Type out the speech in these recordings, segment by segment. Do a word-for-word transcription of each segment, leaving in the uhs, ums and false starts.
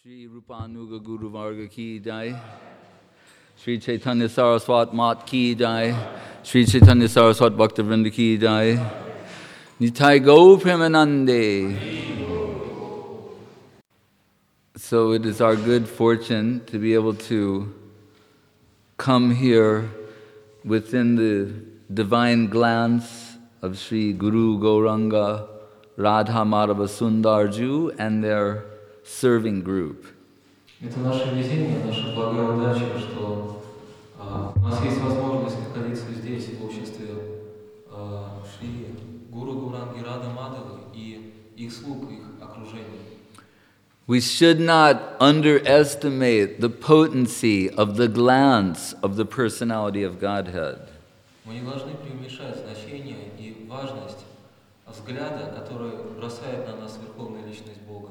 Shri Rupanuga Guru Varga ki jai. Shri Chaitanya Saraswat Mat ki jai. Shri Chaitanya Saraswat Bhaktivinoda ki jai. Nitai Go Premanande. So it is our good fortune to be able to come here within the divine glance of Shri Guru Gauranga, Radha Madhava Sundarju and their serving group. Это наше везение, наша благая удача, что а, у нас есть возможность находиться здесь, в обществе а, Шри Гуру Гауранги Рада Мадхавы и их слуг, их окружения. We should not underestimate the potency of the glance of the personality of Godhead. Мы не должны преуменьшать значение и важность взгляда, который бросает на нас Верховная Личность Бога.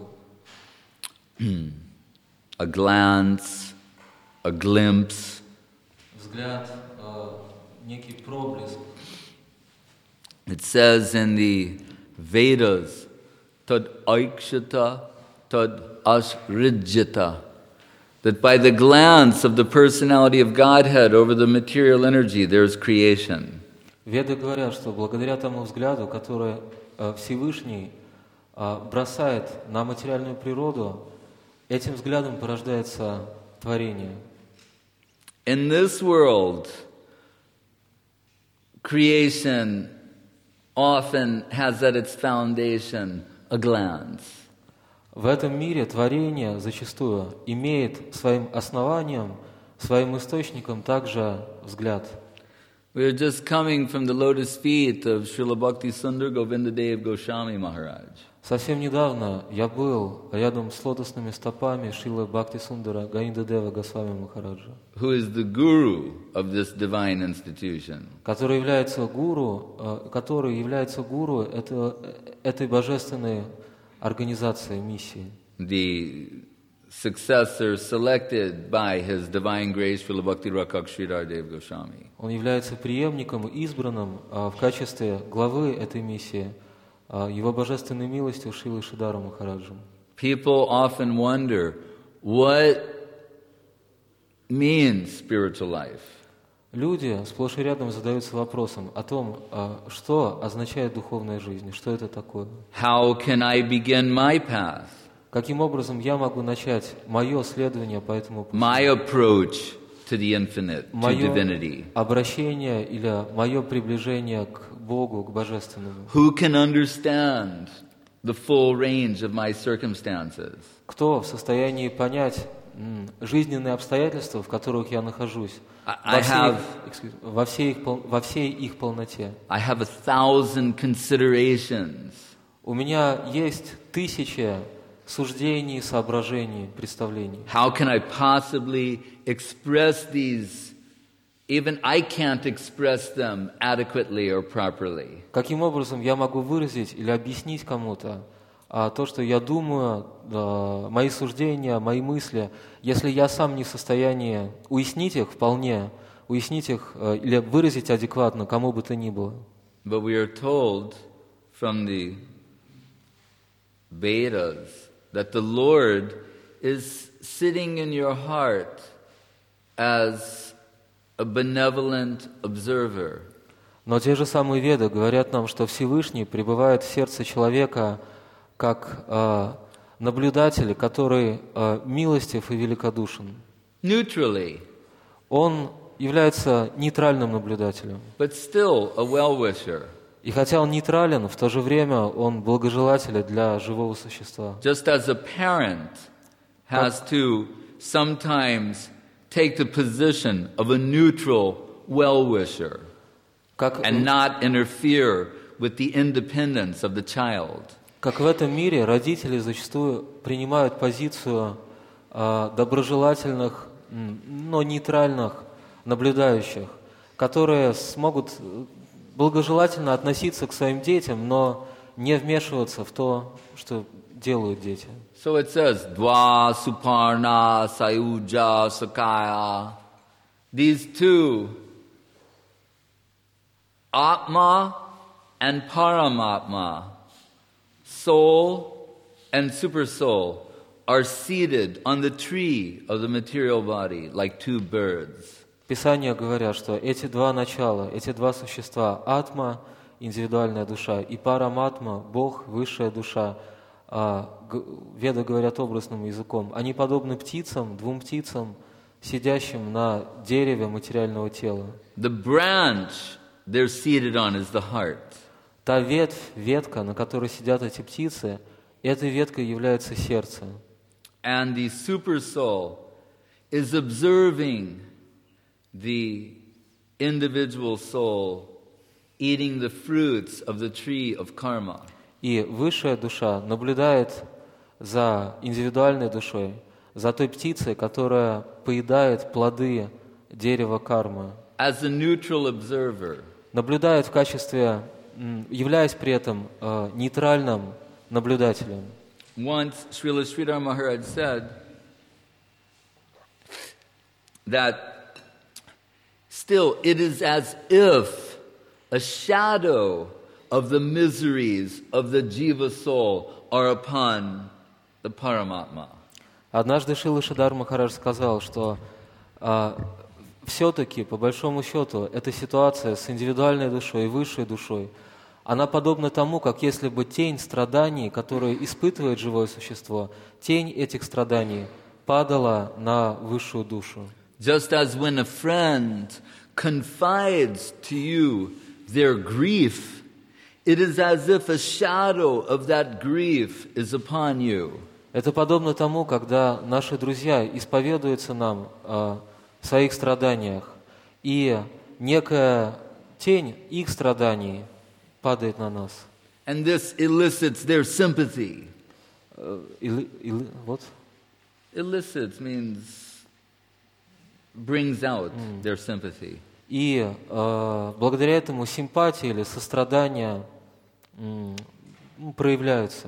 A glance, a glimpse. Взгляд, э, некий проблеск. It says in the Vedas, tad aikshata, tad asrijita, that by the glance of the personality of Godhead over the material energy, there's creation. Веды говорят, что благодаря тому взгляду, который э, Всевышний э, бросает на материальную природу, этим взглядом порождается творение. In this world, creation often has at its foundation a glance. В этом мире творение зачастую имеет своим основанием, своим источником также взгляд. We are just coming from the lotus feet of Srila Bhakti Sundar Govindadev Goswami Maharaj. Совсем недавно я был рядом с лотосными стопами Шрилы Бхакти Сундара Говиндадева Госвами Махараджа, who is the guru of this divine institution. который является гуру, который является гуру это, этой божественной организации, миссии. The successor selected by His Divine Grace Srila Bhakti Rakak Sridhar Dev Goswami. Он является преемником, избранным в качестве главы этой миссии Его божественной милостью Шрилы Шридхара Махараджа. People often wonder what means spiritual life. Люди сплошь и рядом задаются вопросом о том, что означает духовная жизнь, что это такое. How can I begin my path? Каким образом я могу начать мое следование по этому пути? My approach to the infinite, to divinity. Мое обращение или мое приближение к Богу, к Божественному. Who can understand the full range of my circumstances? Кто в состоянии понять м, жизненные обстоятельства, в которых я нахожусь, I во всей, have, их, во, всей их, во всей их полноте? I have a thousand considerations. У меня есть тысячи суждений, соображений, представлений. How can I possibly express these? Even I can't express them adequately or properly. Каким образом я могу выразить или объяснить кому-то а, то, что я думаю, а, мои суждения, мои мысли, если я сам не в состоянии уяснить их вполне, уяснить их а, или выразить адекватно кому бы то ни было. But we are told from the Vedas that the Lord is sitting in your heart as a benevolent observer. Но те же самые Веды говорят нам, что Всевышний пребывает в сердце человека как э, наблюдатель, который э, милостив и великодушен. Neutrally. Он является нейтральным наблюдателем. But still a well-wisher. И хотя он нейтрален, в то же время он благожелатель для живого существа. Just as a parent has to sometimes take the position of a neutral well-wisher как, and not interfere with the independence of the child. Как в этом мире родители зачастую принимают позицию э, доброжелательных, но нейтральных наблюдающих, которые смогут благожелательно относиться к своим детям, но не вмешиваться в то, что делают дети. So it says, Dva Suparna Sayuja Sakaya. These two, Atma and Paramatma, soul and supersoul, are seated on the tree of the material body like two birds. Писания говорят, что эти два начала, эти два существа, атма, индивидуальная душа, и параматма, Бог, высшая душа, а, веды говорят образным языком, они подобны птицам, двум птицам, сидящим на дереве материального тела. The branch they're seated on is the heart. Та ветвь, ветка, на которой сидят эти птицы, этой веткой является сердце. And the super soul is observing the individual soul eating the fruits of the tree of karma. И высшая душа наблюдает за индивидуальной душой, за той птицей, которая поедает плоды дерева кармы. As a neutral observer. Наблюдает в качестве, являясь при этом э, нейтральным наблюдателем. Once Srila Sridhar Maharaj said that still it is as if a shadow of the miseries of the jiva soul are upon the Paramatma. Однажды Шрила Шридар Махарадж сказал, что а, все-таки, по большому счету, эта ситуация с индивидуальной душой и высшей душой, она подобна тому, как если бы тень страданий, которые испытывает живое существо, тень этих страданий падала на высшую душу. Just as when a friend confides to you their grief, it is as if a shadow of that grief is upon you. Это подобно тому, когда наши друзья исповедуются нам о своих страданиях, и некая тень их страданий падает на нас. And this elicits their sympathy. Или, или, вот. Elicits means brings out mm. their sympathy. И э, благодаря этому симпатия или сострадание м, проявляются.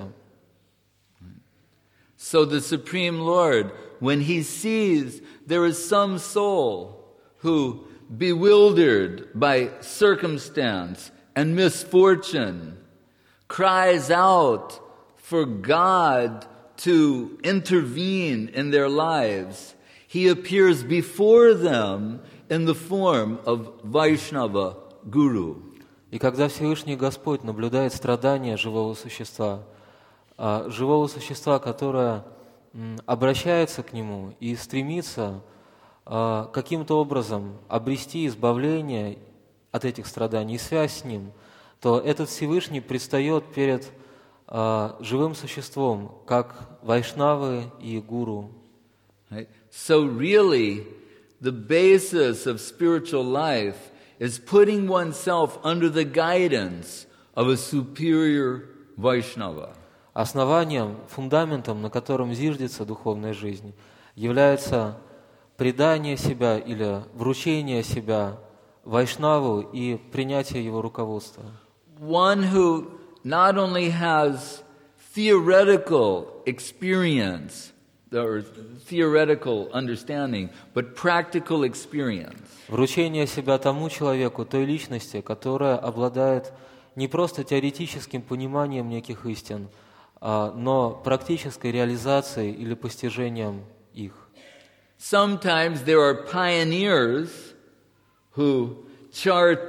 So the Supreme Lord, when He sees there is some soul who, bewildered by circumstance and misfortune, cries out for God to intervene in their lives, He appears before them in the form of Vaishnava Guru. И когда Всевышний Господь наблюдает страдания живого существа, а, живого существа, которое м, обращается к Нему и стремится а, каким-то образом обрести избавление от этих страданий и связь с Ним, то этот Всевышний предстает перед а, живым существом, как Вайшнавы и Гуру. Right? So really, the basis of spiritual life is putting oneself under the guidance of a superior Vaishnava. Основанием, фундаментом, на котором зиждется духовная жизнь, является предание себя или вручение себя Вайшнаву и принятие его руководства. One who not only has theoretical experience or theoretical understanding, but practical experience. Вручение себя тому человеку, той личности, которая обладает не просто теоретическим пониманием неких истин, но практической реализацией или постижением их. Sometimes there are pioneers who chart,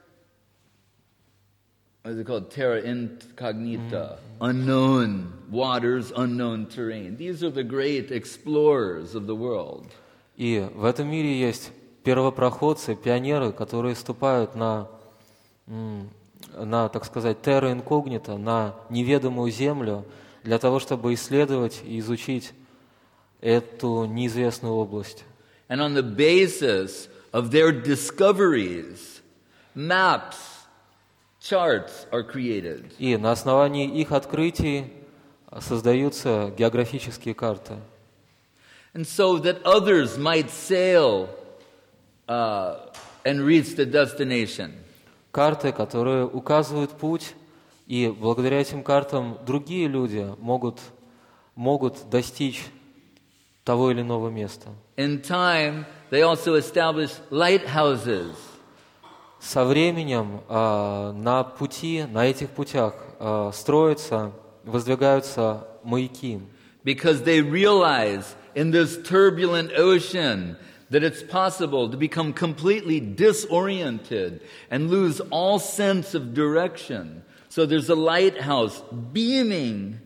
what is it called, terra incognita, mm-hmm. unknown waters, unknown terrain. These are the great explorers of the world. И в этом мире есть первопроходцы, пионеры, которые ступают на, на, так сказать, terra incognita, на неведомую землю, для того, чтобы исследовать и изучить эту неизвестную область. And on the basis of their discoveries, maps, charts are created. И на основании их открытий создаются географические карты. And so that others might sail uh, and reach the destination. Карты, которые указывают путь, и благодаря этим картам другие люди могут, могут достичь того или иного места. In time, they also established lighthouses. Со временем э, на пути, на этих путях э, строятся, воздвигаются маяки. because they realize in this turbulent ocean that it's possible to become completely disoriented and lose all sense of direction. So there's a lighthouse beaming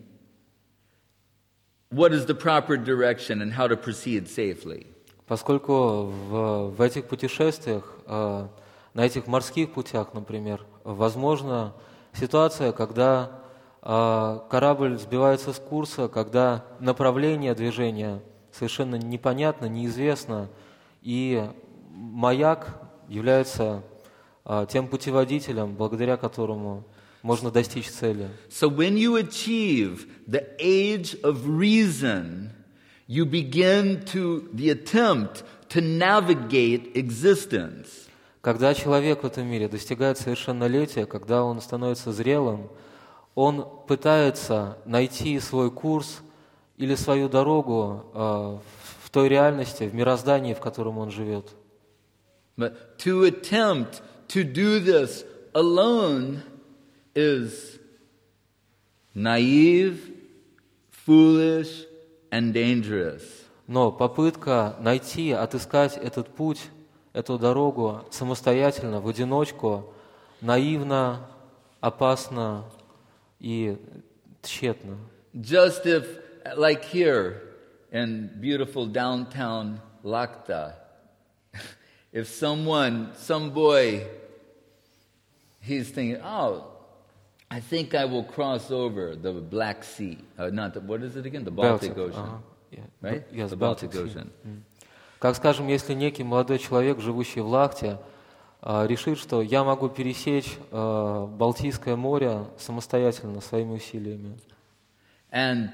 what is the proper direction and how to proceed safely. Поскольку в, в этих путешествиях, э, на этих морских путях, например, возможна ситуация, когда э, корабль сбивается с курса, когда направление движения совершенно непонятно, неизвестно, и маяк является э, тем путеводителем, благодаря которому можно достичь цели. So when you achieve the age of reason, you begin to the attempt to navigate existence. Когда человек в этом мире достигает совершеннолетия, когда он становится зрелым, он пытается найти свой курс или свою дорогу э, в той реальности, в мироздании, в котором он живет. But to attempt to do this alone is naive, foolish, and dangerous. Но попытка найти, отыскать этот путь, эту дорогу самостоятельно, в одиночку, наивно, опасно и тщетно. Just if, like here in beautiful downtown Lakta, if someone, some boy, he's thinking, oh, I think I will cross over the Black Sea. Uh, not the, what is it again? The Baltic, Baltic, Ocean. uh-huh. Yeah. Right? Yes, the Baltic, Baltic Sea. Ocean. Mm. Как, скажем, если некий молодой человек, живущий в Лахте, э, решит, что я могу пересечь э, Балтийское море самостоятельно, своими усилиями. And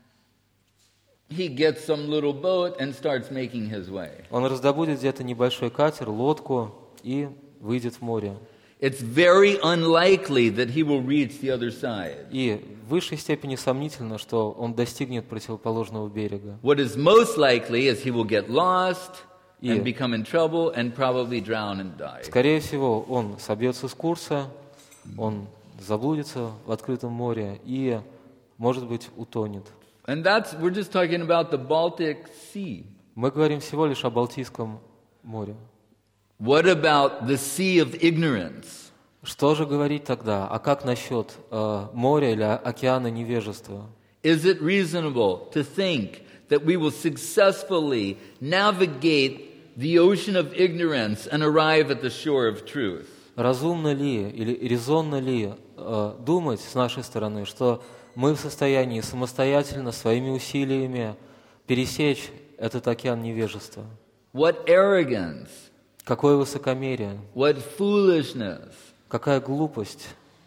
he gets some little boat and starts making his way. Он раздобудет где-то небольшой катер, лодку и выйдет в море. It's very unlikely that he will reach the other side. И в высшей степени сомнительно, что он достигнет противоположного берега. What is most likely is he will get lost and Yeah. become in trouble and probably drown and die. Скорее всего, он собьется с курса, он заблудится в открытом море и, может быть, утонет. And that's, we're just talking about the Baltic Sea. Мы говорим всего лишь о Балтийском море. What about the sea of ignorance? Что же говорить тогда? А как насчет э, моря или океана невежества? Is it reasonable to think that we will successfully navigate the ocean of ignorance and arrive at the shore of truth? Разумно ли или резонно ли э, думать с нашей стороны, что мы в состоянии самостоятельно, своими усилиями пересечь этот океан невежества? What arrogance, Какое высокомерие, what foolishness. какая глупость.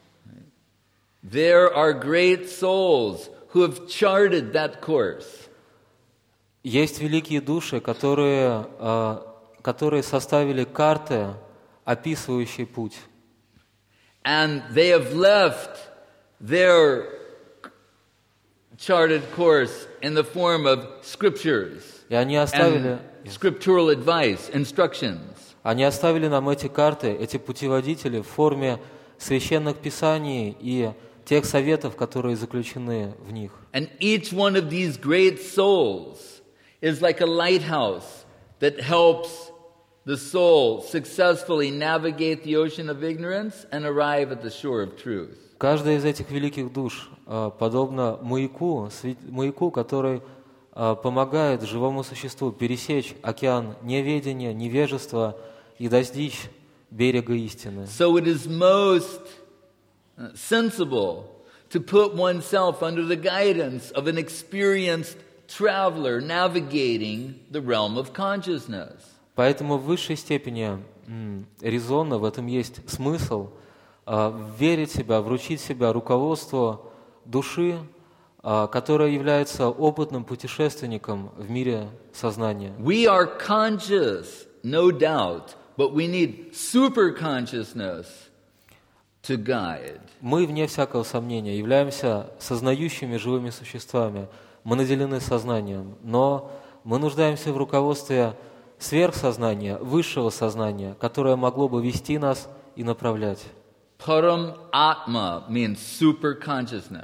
There are great souls who have charted that course. Есть великие души, которые, э, которые составили карты, описывающие путь. And they have left their charted course in the form of scriptures И они оставили, and scriptural advice, instructions. они оставили нам эти карты, эти путеводители в форме священных писаний и тех советов, которые заключены в них. And each one of these great souls is like a lighthouse that helps the soul successfully navigate the ocean of ignorance and arrive at the shore of truth. Каждая из этих великих душ э, подобно маяку, свет- маяку, который э, помогает живому существу пересечь океан неведения, невежества и достичь берега истины. So it is most uh, sensible to put oneself under the guidance of an experienced traveler navigating the realm of consciousness. Поэтому в высшей степени м, резонно, в этом есть смысл, э, верить себя, вручить себя руководству души, э, которая является опытным путешественником в мире сознания. We are conscious, no doubt, but we need super consciousness to guide. Мы, вне всякого сомнения, являемся сознающими живыми существами. Мы наделены сознанием, но мы нуждаемся в руководстве сверхсознания, высшего сознания, которое могло бы вести нас и направлять. Param Atma means super consciousness.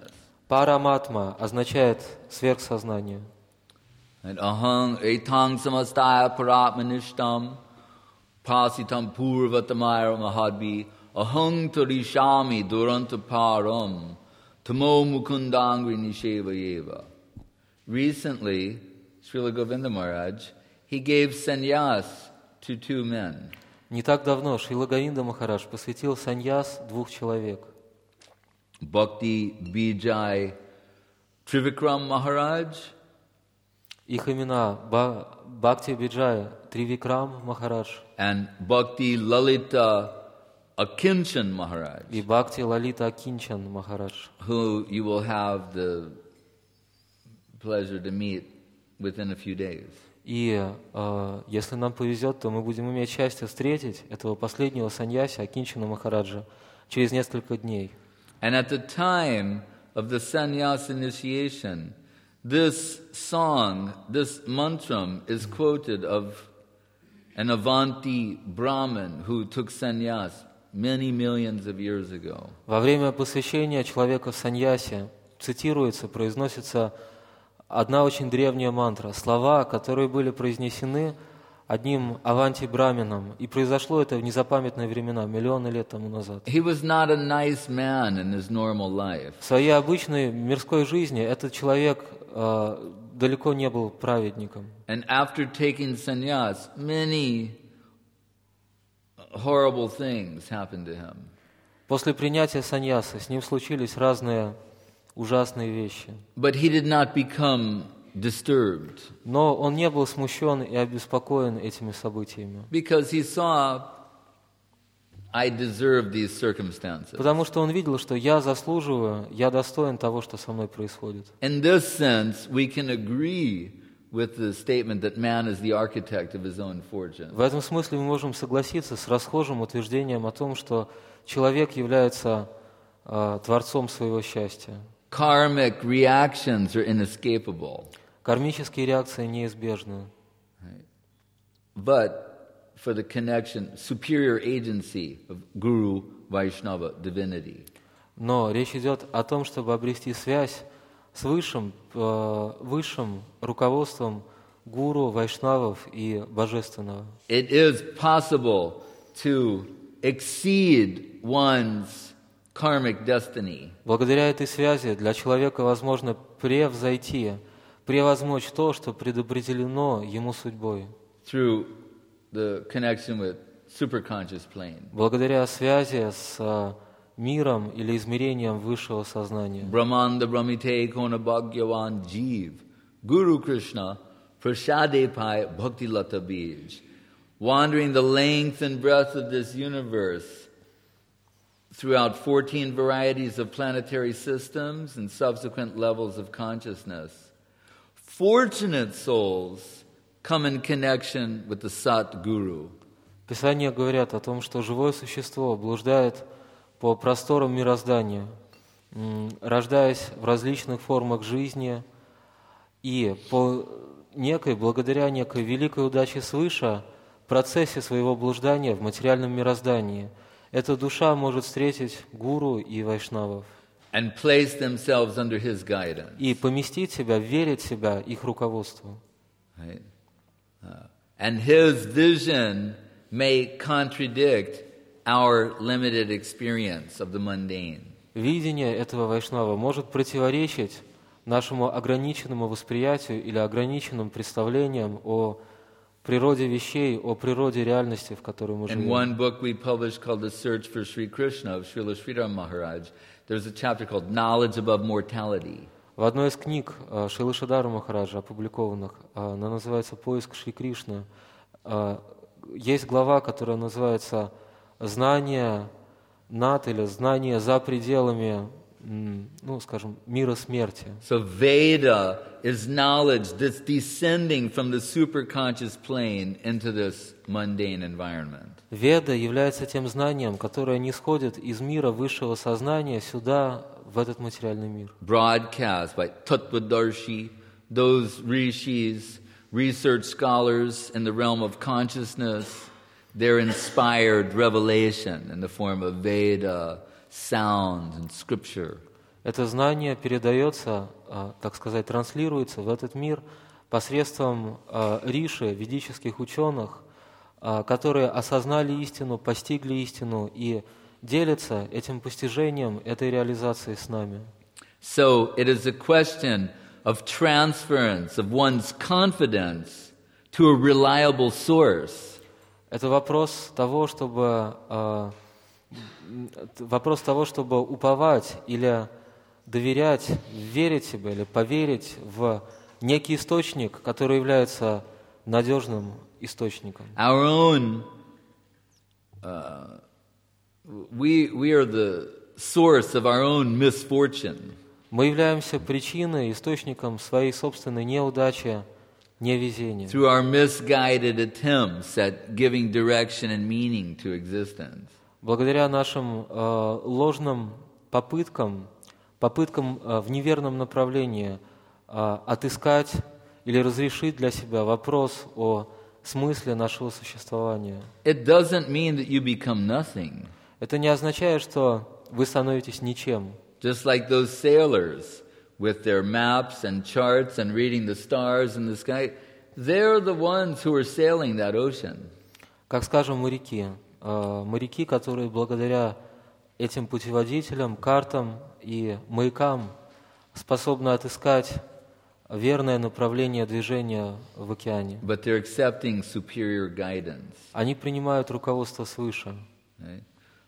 Параматма означает сверхсознание. And ahang etang samastaya paratmanishtam pasitam purvatamayra mahadvi ahang tarishami duranta param tamo mukundangri nishevayeva. Recently, Srila Govinda Maharaj, he gave sannyas to two men. Не так давно Шрила Говинда Махарадж посвятил саньяс двух человек. Bhakti Bijay Trivikram Maharaj Их имена Ба- Бхакти Биджай Тривикрам Махарадж and Bhakti Lalita Akinchan Maharaj, и Бхакти Лалита Акинчан Махарадж, who you will have the pleasure to meet within a few days. И э, если нам повезет, то мы будем иметь счастье встретить этого последнего саньяси Акинчана Махараджа через несколько дней. And at the time of the sannyas initiation, this song, this mantram is quoted of an Avanti Brahmin who took sannyas many millions of years ago. Во время посвящения человека в саньясе цитируется, произносится одна очень древняя мантра, слова, которые были произнесены одним аванти-брамином, и произошло это в незапамятные времена, миллионы лет тому назад. He was not a nice man in his normal life. В своей обычной мирской жизни этот человек э, далеко не был праведником. And after taking sannyas, many horrible things happened to him. После принятия саньяса с ним случились разные ужасные вещи. But he did not become disturbed Но он не был смущен и обеспокоен этими событиями, because he saw, I deserve these circumstances. потому что он видел, что я заслуживаю, я достоин того, что со мной происходит. In this sense, we can agree with the statement that man is the architect of his own fortune. В этом смысле мы можем согласиться с расхожим утверждением о том, что человек является э, творцом своего счастья. Karmic reactions are inescapable. Кармические реакции неизбежны. But for the connection, superior agency of Guru, Vaishnava, divinity. Но речь идет о том, чтобы обрести связь с высшим, э, высшим руководством гуру, вайшнавов и божественного. It is possible to exceed one's karmic destiny Благодаря этой связи для человека возможно превзойти, превозмочь то, что предопределено ему судьбой. through the connection with superconscious plane. Благодаря связи с э, миром или измерением высшего сознания. Brahmanda Brahmite Kona Bhagyavan Jeev Guru Krishna Prasade Pai Bhakti Lata Bij, wandering the length and breadth of this universe throughout fourteen varieties of planetary systems and subsequent levels of consciousness. Fortunate souls come in connection with the Sat Guru. Писания говорят о том, что живое существо блуждает по просторам мироздания, м, рождаясь в различных формах жизни, и по некой, благодаря некой великой удаче свыше, в процессе своего блуждания в материальном мироздании, эта душа может встретить гуру и вайшнавов And place themselves under his guidance. и поместить себя, верить себя их руководству. Right? Uh, and his vision may contradict our limited experience of the mundane. Видение этого вайшнава может противоречить нашему ограниченному восприятию или ограниченным представлениям о природе вещей, о природе реальности, в которой мы In живем. one book we published called The Search for Sri Krishna of Srila Sridhar Maharaj, there's a chapter called Knowledge Above Mortality. В одной из книг э, Шрилы Шридхара Махараджа, опубликованных, э, она называется «Поиск Шри Кришны», э, есть глава, которая называется «Знание над» или «Знание за пределами», м, ну, скажем, мира смерти». So Veda is knowledge that's descending from the superconscious plane into this mundane environment. Веда является тем знанием, которое нисходит из мира высшего сознания сюда, в этот материальный мир. Broadcast by Tattvadarshi, those rishis, research scholars in the realm of consciousness, their inspired revelation in the form of Veda, sound, and scripture. это знание передается, а, так сказать, транслируется в этот мир посредством а, риши, ведических ученых, а, которые осознали истину, постигли истину и делятся этим постижением, этой реализацией с нами. So it is a question of transference of one's confidence to a reliable source. Это вопрос того, чтобы а, вопрос того, чтобы уповать или доверять, верить себе или поверить в некий источник, который является надежным источником. Our own, uh, we, we are the source of our own misfortune. Мы являемся причиной, источником своей собственной неудачи, невезения. Through our misguided attempts at giving direction and meaning to existence. Благодаря нашим э, ложным попыткам, попыткам э, в неверном направлении э, отыскать или разрешить для себя вопрос о смысле нашего существования. It doesn't mean that you become nothing. Это не означает, что вы становитесь ничем. Just like those sailors with their maps and charts and reading the stars in the sky, they're the ones who are sailing that ocean. Как, скажем, моряки. Э, моряки, которые благодаря этим путеводителям, картам и маякам способны отыскать верное направление движения в океане. But they're accepting superior guidance. Они принимают руководство свыше. Right?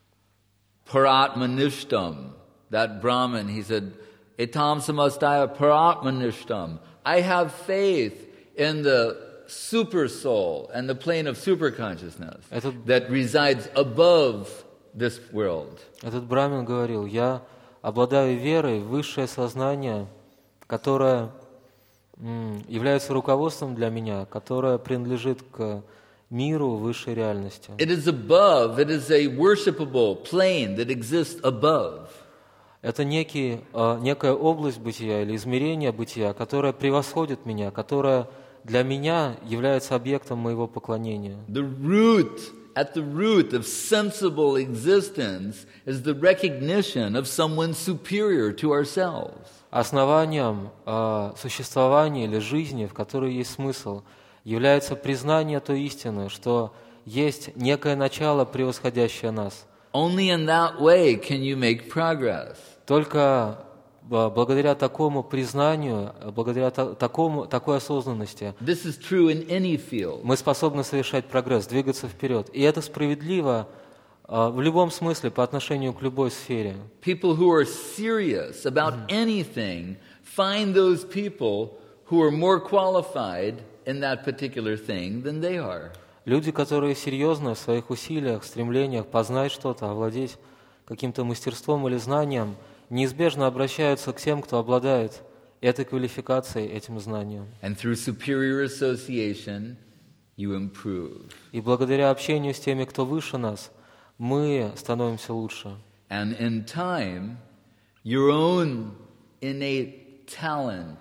Paratmanishtam, that Brahmin, he said, Etam samastaya paratmanishtam. I have faith in the super soul and the plane of super consciousness Этот, that resides above this world. этот брамин говорил: я обладаю верой в высшее сознание, которое м, является руководством для меня, которое принадлежит к миру высшей реальности. It is above, it is a worshipable plane that exists above. Это некий, э, некая область бытия или измерение бытия, которое превосходит меня, которое для меня является объектом моего поклонения. The root, at the root of sensible existence is the recognition of someone superior to ourselves. Основанием э, существования или жизни, в которой есть смысл, является признание той истины, что есть некое начало, превосходящее нас. Only in that way can you make progress. Только э, благодаря такому признанию, благодаря та- такому, такой осознанности This is true in any field. мы способны совершать прогресс, двигаться вперед. И это справедливо э, в любом смысле по отношению к любой сфере. People who are serious about anything find those people who are more qualified in that particular thing than they are. Люди, которые серьезны в своих усилиях, стремлениях познать что-то, овладеть каким-то мастерством или знанием, неизбежно обращаются к тем, кто обладает этой квалификацией, этим знанием. And through superior association, you improve. И благодаря общению с теми, кто выше нас, мы становимся лучше. And in time, your own innate talent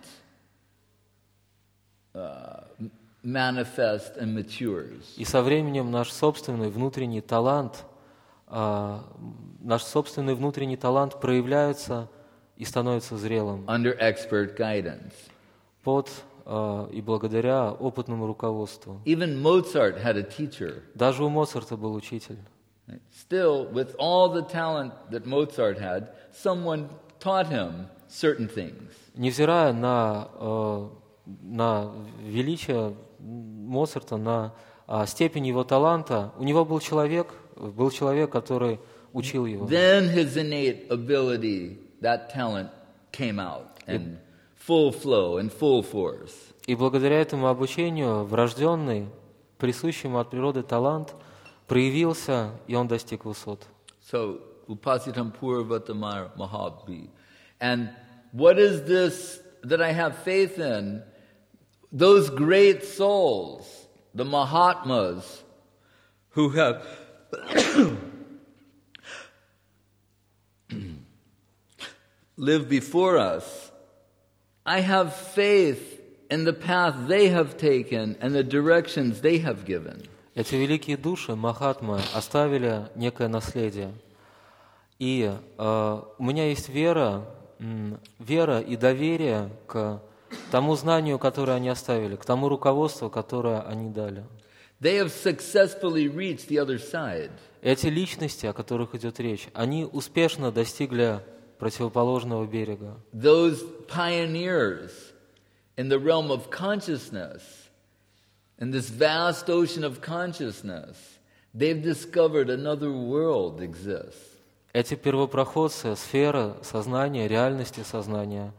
uh, manifests and matures. И со временем наш собственный внутренний талант, а, наш собственный внутренний талант проявляется и становится зрелым Under expert guidance. под а, и благодаря опытному руководству. Even Mozart had a teacher. Даже у Моцарта был учитель. Still, with all the talent that Mozart had, someone taught him certain things. Невзирая на, э, на величие Моцарта, на э, степень его таланта, у него был человек, был человек, который учил его. Then his innate ability, that talent came out in full flow and full force. И благодаря этому обучению врожденный, присущий ему от природы талант проявился, и он достиг высот. So, upasitam purvata mahabhi. And what is this that I have faith in? Those great souls, the Mahatmas, who have lived before us, I have faith in the path they have taken and the directions they have given. Эти великие души, Махатмы, оставили некое наследие. И э, у меня есть вера м, вера и доверие к тому знанию, которое они оставили, к тому руководству, которое они дали. They have successfully reached the other side. Эти личности, о которых идет речь, они успешно достигли противоположного берега. Those pioneers in the realm of consciousness, in this vast ocean of consciousness, they've discovered another world exists. Эти первопроходцы сферы сознания, реальности сознания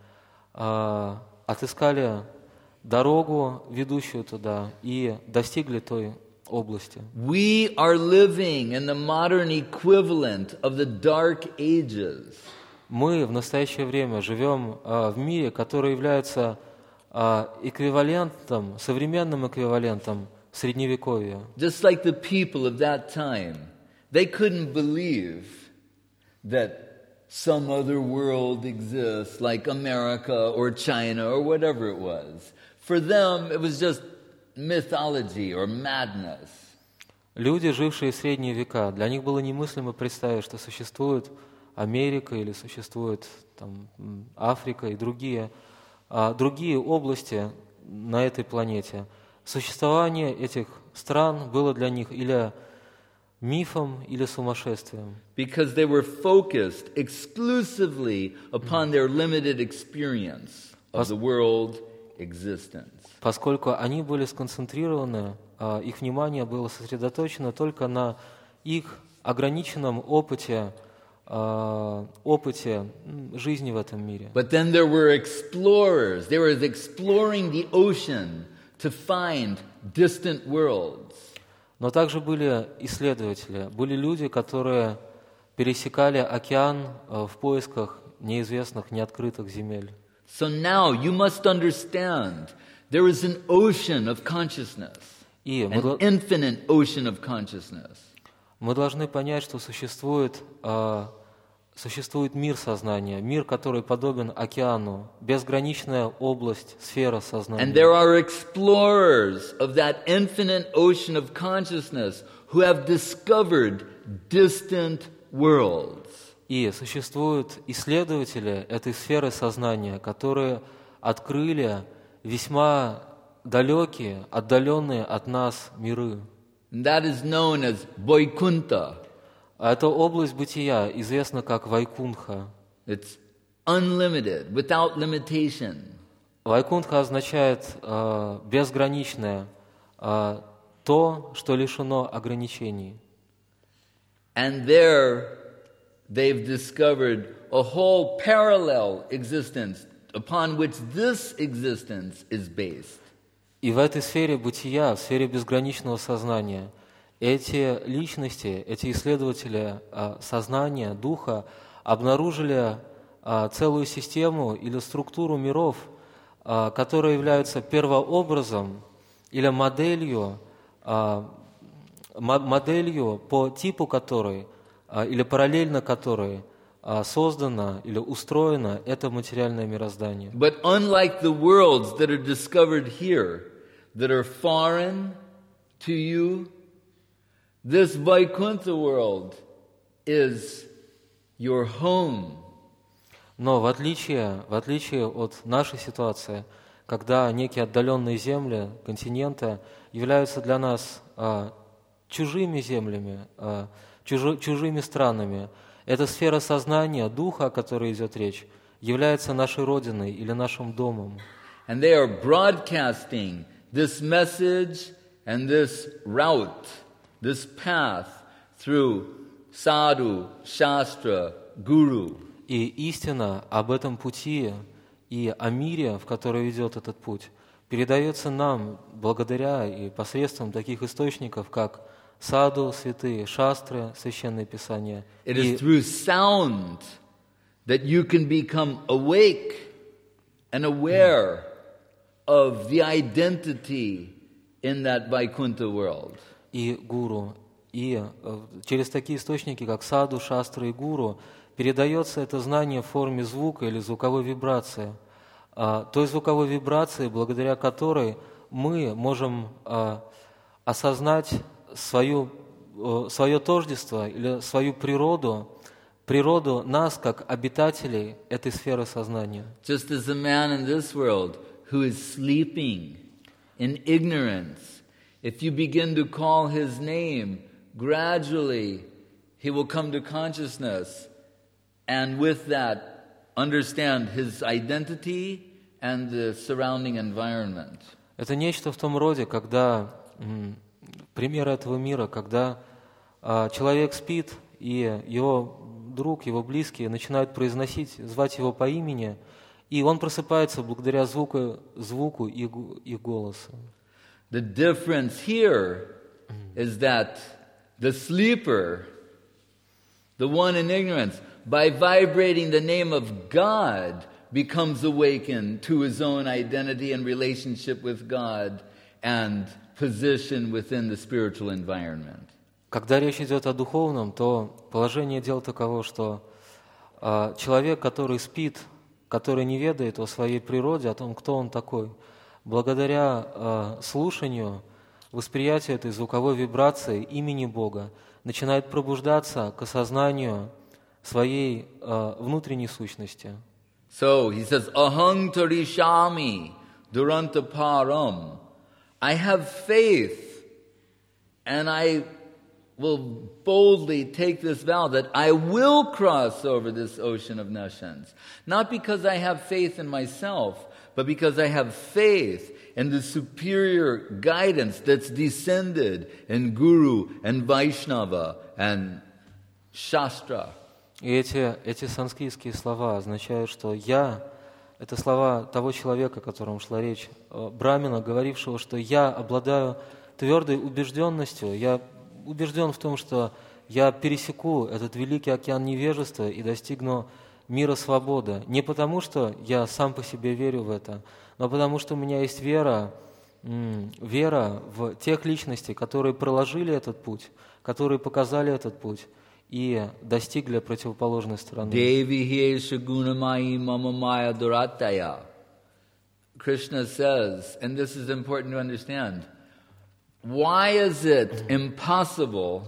а, отыскали дорогу, ведущую туда, и достигли той области. We are living in the modern equivalent of the Dark Ages. Мы в настоящее время живем а, в мире, который является а, эквивалентом, современным эквивалентом Средневековья. Just like the people of that time, they couldn't believe that some other world exists, like America or China or whatever it was. For them, it was just mythology or madness. Люди, жившие в средние века, для них было немыслимо представить, что существует Америка или существует там, Африка и другие, а, другие области на этой планете. Существование этих стран было для них или мифом, или сумасшествием. Because they were focused exclusively upon their limited experience of the world existence. Поскольку они были сконцентрированы, а, их внимание было сосредоточено только на их ограниченном опыте, а, опыте м, жизни в этом мире. But then there were explorers. They were exploring the ocean to find distant worlds. Но также были исследователи, были люди, которые пересекали океан а, в поисках неизвестных, неоткрытых земель. So now you must understand there is an ocean of consciousness, И мы, an дол- infinite ocean of consciousness. мы должны понять, что существует, а, существует мир сознания, мир, который подобен океану, безграничная область, сфера And сознания. there are explorers of that infinite ocean of consciousness who have discovered distant worlds. И существуют исследователи этой сферы сознания, которые открыли весьма далекие, отдаленные от нас миры. And that is known as Vaikuntha. А эта область бытия известна как Вайкунха. It's unlimited, without limitation. Вайкунха означает э, безграничное, э, то, что лишено ограничений. And there they've discovered a whole parallel existence upon which this existence is based. И в этой сфере бытия, в сфере безграничного сознания, эти личности, эти исследователи а, сознания, духа обнаружили а, целую систему или структуру миров, а, которые являются первообразом или моделью, а, мо- моделью по типу которой а, или параллельно которой а, создано или устроено это материальное мироздание. But unlike the worlds that are discovered here, that are foreign to you, this Vaikuntha world is your home. Но в отличие, в отличие от нашей ситуации, когда некие отдаленные земли, континенты являются для нас а, чужими землями, а, чужи, чужими странами, эта сфера сознания, духа, о которой идет речь, является нашей родиной или нашим домом. And they are broadcasting this message and this route, this path through sadhu, shastra, guru. И истина об этом пути и о мире, в который ведет этот путь, передается нам благодаря и посредством таких источников, как саду, святые, шастры, священные писания. It И is through sound that you can become awake and aware of the identity in that Vaikuntha world. и гуру. И э, через такие источники, как саду, шастры и гуру, передается это знание в форме звука или звуковой вибрации. А, той звуковой вибрации, благодаря которой мы можем а, осознать свою, э, свое тождество или свою природу природу нас как обитателей этой сферы сознания. Just as the man in this world who is sleeping in ignorance, if you begin to call his name, gradually he will come to consciousness, and with that understand his identity and the surrounding environment. Это нечто в том роде, когда м, пример этого мира, когда а, человек спит, и его друг, его близкие начинают произносить, звать его по имени, и он просыпается благодаря звуку, звуку их, их голоса. The difference here is that the sleeper, the one in ignorance, by vibrating the name of God, becomes awakened to his own identity and relationship with God and position within the spiritual environment. Когда речь идет о духовном, то положение дел таково, что а, человек, который спит, который не ведает о своей природе, о том, кто он такой, благодаря а, слушанию, восприятию этой звуковой вибрации имени Бога, начинает пробуждаться к осознанию своей а, внутренней сущности. So he says, Ahang tarishami duranta param. I have faith, and I will boldly take this vow that I will cross over this ocean of nations. Not because I have faith in myself, but because I have faith in the superior guidance that's descended in Guru and Vaishnava and Shastra. И эти, эти санскритские слова означают, что «я» — это слова того человека, о котором шла речь, брамина, говорившего, что «я обладаю твердой убежденностью, я убежден в том, что я пересеку этот великий океан невежества и достигну мира свободы. Не потому, что я сам по себе верю в это, но потому, что у меня есть вера, вера в тех личностей, которые проложили этот путь, которые показали этот путь и достигли противоположной стороны. Krishna says, and this is important to understand, why is it impossible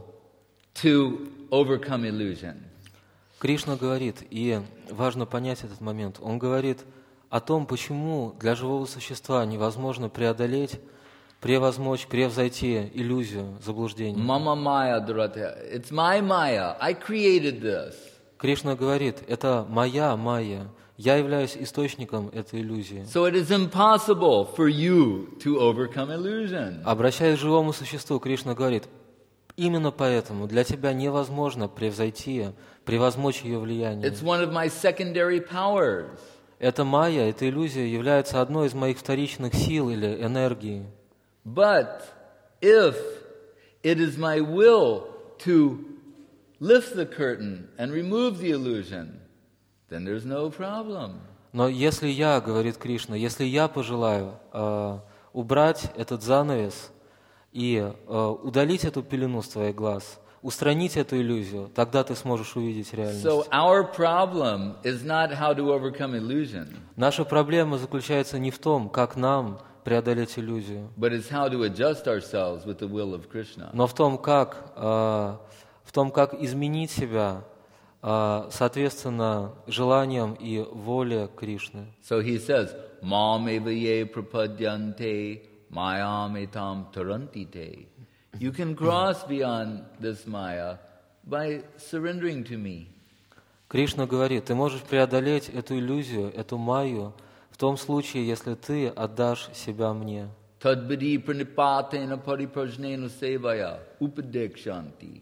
to overcome illusion? Кришна говорит, и важно понять этот момент, он говорит о том, почему для живого существа невозможно преодолеть, превозмочь, превзойти иллюзию, заблуждение. Mama Maya Duratya. It's my Maya. I created this. Кришна говорит, это моя майя, я являюсь источником этой иллюзии. So it is impossible for you to overcome illusion. Обращаясь к живому существу, Кришна говорит, именно поэтому для тебя невозможно превзойти, превозмочь ее влияние. It's one of my secondary powers. Эта майя, эта иллюзия является одной из моих вторичных сил или энергий. But if it is my will to lift the curtain and remove the illusion, then there's no problem. Но если я, говорит Кришна, если я пожелаю э, убрать этот занавес и э, удалить эту пелену с твоих глаз, устранить эту иллюзию, тогда ты сможешь увидеть реальность. So our problem is not how to overcome illusion. Наша проблема заключается не в том, как нам преодолеть иллюзию, But it's how to adjust ourselves with the will of Krishna. но в том, как, э, в том, как изменить себя э, соответственно желаниям и воле Кришны. So he says, Mam eva ye prapadyante mayam etam tarantite. You can cross beyond this maya by surrendering to me. Кришна говорит, ты можешь преодолеть эту иллюзию, эту майю, в том случае, если ты отдашь себя мне. Tadvidi pranipatena pariprajnena sevaya upadekshanti.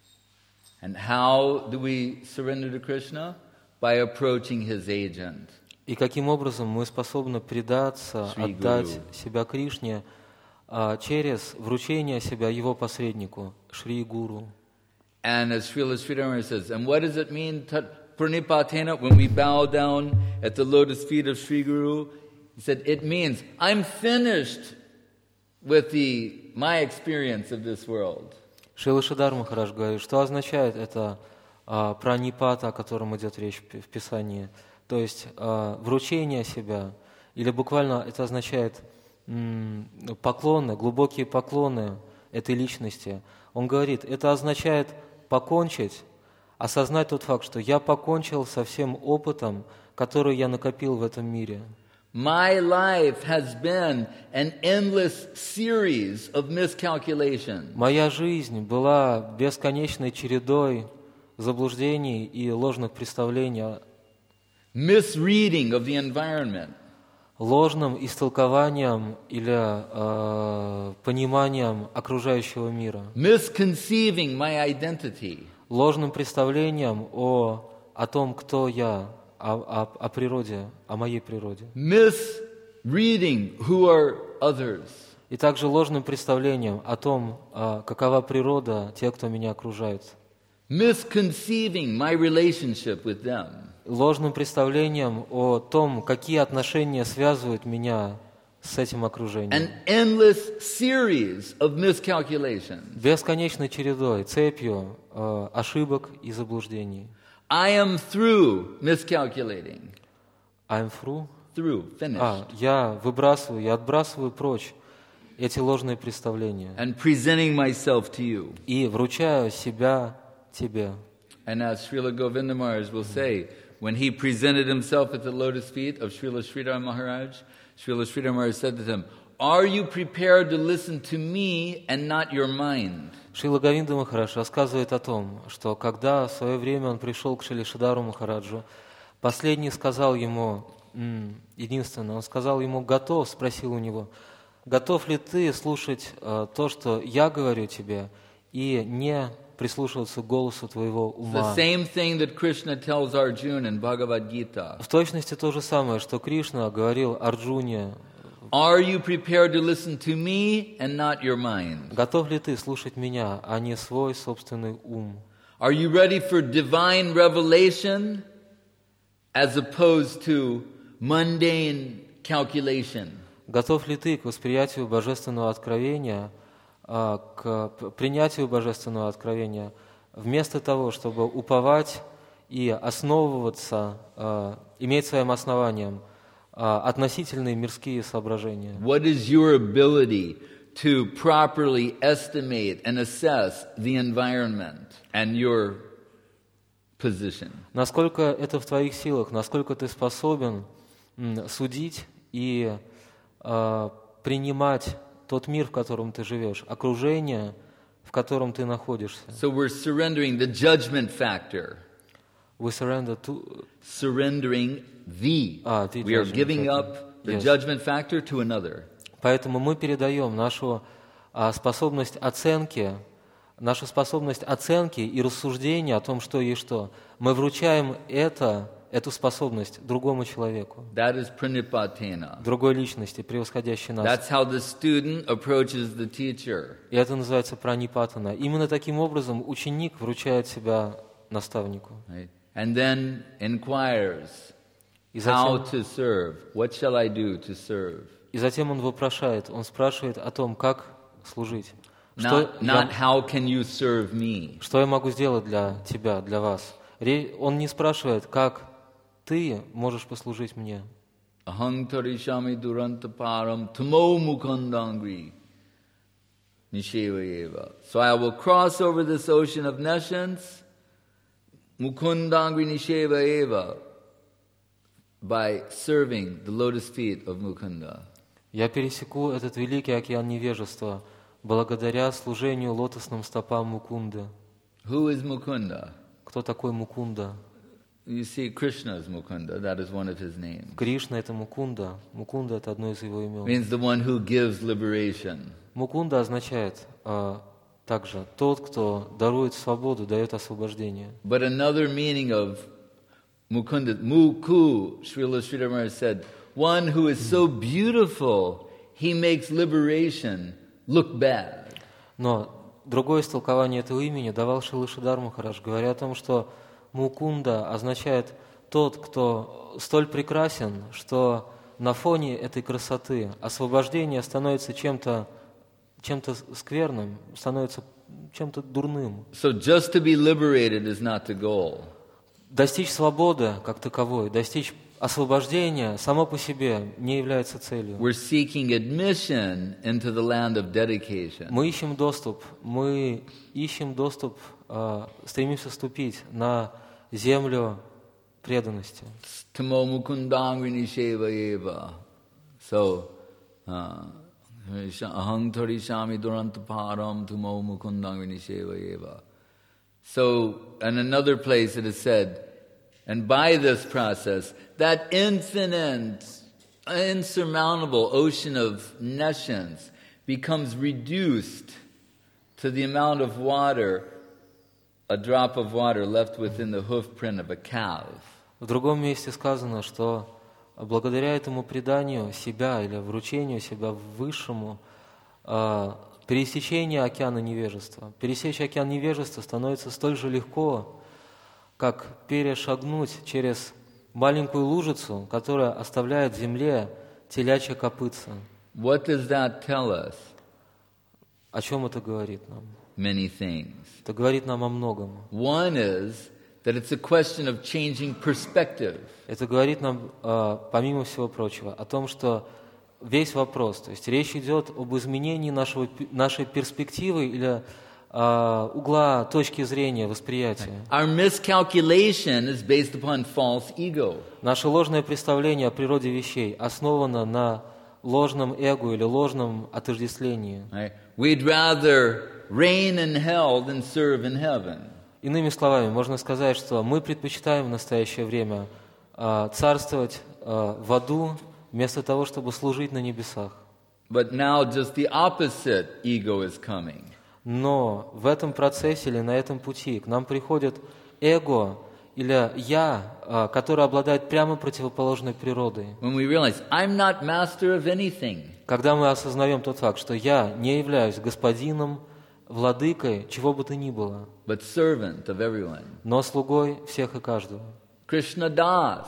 And how do we surrender to Krishna? By approaching his agent. И каким образом мы способны предаться, Шри отдать Гуру. себя Кришне а, через вручение себя его посреднику, Шри Гуру. And as Srila Sridhar says, and what does it mean, tat pranipatena, when we bow down at the lotus feet of Sri Guru? He said, it means, I'm finished with the my experience of this world. Шрила Шридар Махарадж говорит, что означает это а, пранипата, о котором идет речь в, в Писании. То есть а, вручение себя, или буквально это означает м, поклоны, глубокие поклоны этой личности. Он говорит, это означает покончить, осознать тот факт, что я покончил со всем опытом, который я накопил в этом мире. My life has been an endless series of miscalculations. Моя жизнь была бесконечной чередой заблуждений и ложных представлений, Misreading of the environment. ложным истолкованием или э, пониманием окружающего мира, Misconceiving my identity. ложным представлением о, о том, кто я, о, о, о природе, о моей природе. Misreading who are others. И также ложным представлением о том, э, какова природа тех, кто меня окружает. Misconceiving my relationship with them. Ложным представлением о том, какие отношения связывают меня с этим окружением. An endless series of miscalculations. Бесконечной чередой, цепью э, ошибок и заблуждений. I am through miscalculating. I'm through. Through, finished. А, я выбрасываю, я отбрасываю прочь эти ложные представления And presenting myself to you. и вручаю себя тебе. And as Srila Govinda Maharaj will say, when he presented himself at the lotus feet of Srila Sridhar Maharaj, Srila Sridhar Maharaj said to him, "Are you prepared to listen to me and not your mind?" Шрила Говинда Махарадж рассказывает о том, что когда в свое время он пришел к Шриле Шридару Махараджу, последний сказал ему, м, единственное, он сказал ему, готов, спросил у него, готов ли ты слушать э, то, что я говорю тебе, и не прислушиваться к голосу твоего The ума. same thing that Krishna tells Arjuna in Bhagavad Gita. В точности то же самое, что Кришна говорил Арджуне, Are you prepared to listen to me and not your mind? готов ли ты слушать меня, а не свой собственный ум? Are you ready for divine revelation as opposed to mundane calculation? Готов ли ты к восприятию божественного откровения, а, к п- принятию божественного откровения, вместо того, чтобы уповать и основываться, а, иметь своим основанием а, относительные мирские соображения? What is your ability to properly estimate and assess the environment and your position? Насколько это в твоих силах, насколько ты способен м, судить и а, принимать тот мир, в котором ты живешь, окружение, в котором ты находишься. So we're surrendering the judgment factor, We surrender to... surrendering the. Ah, the We are judgment giving factor. up the Yes. judgment factor to another. Поэтому мы передаем нашу а, способность оценки, нашу способность оценки и рассуждения о том, что есть что. Мы вручаем это, эту способность другому человеку, That is pranipatena. другой личности, превосходящей нас. That's how the student approaches the teacher. И это называется пранипатана. Именно таким образом ученик вручает себя наставнику. Right? And then inquires И how затем, to serve. What shall I do to serve? и затем он вопрошает, он спрашивает о том, как служить. Что Not, not я, how can you serve me? что я могу сделать для тебя, для вас. Ре- Он не спрашивает, как ты можешь послужить мне. Aham tarishami duranta param tamo mukandangri nisheva eva. So I will cross over this ocean of nescience, mukundangri nisheva eva, by serving the lotus feet of Mukunda. Я пересеку этот великий океан невежества благодаря служению лотосным стопам Мукунды. Who is Mukunda? Кто такой Мукунда? You see, Krishna is Mukunda. That is one of his names. Кришна — это Мукунда. Мукунда — это одно из его имен. Means the one who gives liberation. Мукунда означает а, также тот, кто дарует свободу, дает освобождение. But another meaning of Mukunda, Muku, Srila Sridhar Maharaj said, one who is so beautiful, he makes liberation look bad. Но другое истолкование этого имени давал Шрила Шридар Махарадж, говоря о том, что Мукунда означает тот, кто столь прекрасен, что на фоне этой красоты освобождение становится чем-то, чем-то скверным, становится чем-то дурным. So just to be liberated is not the goal. Достичь свободы как таковой, достичь освобождение само по себе не является целью. We're seeking admission into the land of dedication. Мы ищем доступ, мы ищем доступ, э, стремимся ступить на землю преданности. Tamo mukundang vinisheva eva. So, uh, ahang thari shami durantaparam tumo mukundang vinisheva eva. So, in another place it is said, and by this process, that infinite, insurmountable ocean of nescience becomes reduced to the amount of water, a drop of water left within the hoof print of a calf. В другом месте сказано, что благодаря этому преданию себя или вручению себя высшему, э, пересечение океана невежества, пересечь океан невежества становится столь же легко, как перешагнуть через маленькую лужицу, которая оставляет в земле телячье копытце. What does that tell us? О чем это говорит нам? Many things. Это говорит нам о многом. One is that it's a question of changing perspective. Это говорит нам, э, помимо всего прочего, о том, что весь вопрос, то есть речь идет об изменении нашего, нашей перспективы или э, угла, точки зрения, восприятия. Our miscalculation is based upon false ego. Наше ложное представление о природе вещей основано на ложном эго или ложном отождествлении. Right? We'd rather reign in hell than serve in heaven. Иными словами, можно сказать, что мы предпочитаем в настоящее время э, царствовать э, в аду вместо того, чтобы служить на небесах. But now just the opposite ego is coming. Но в этом процессе или на этом пути к нам приходит эго или «я», э, который обладает прямо противоположной природой. When we realize, I'm not master of anything. Когда мы осознаем тот факт, что я не являюсь господином, владыкой, чего бы то ни было, But servant of everyone. но слугой всех и каждого. Krishna Das.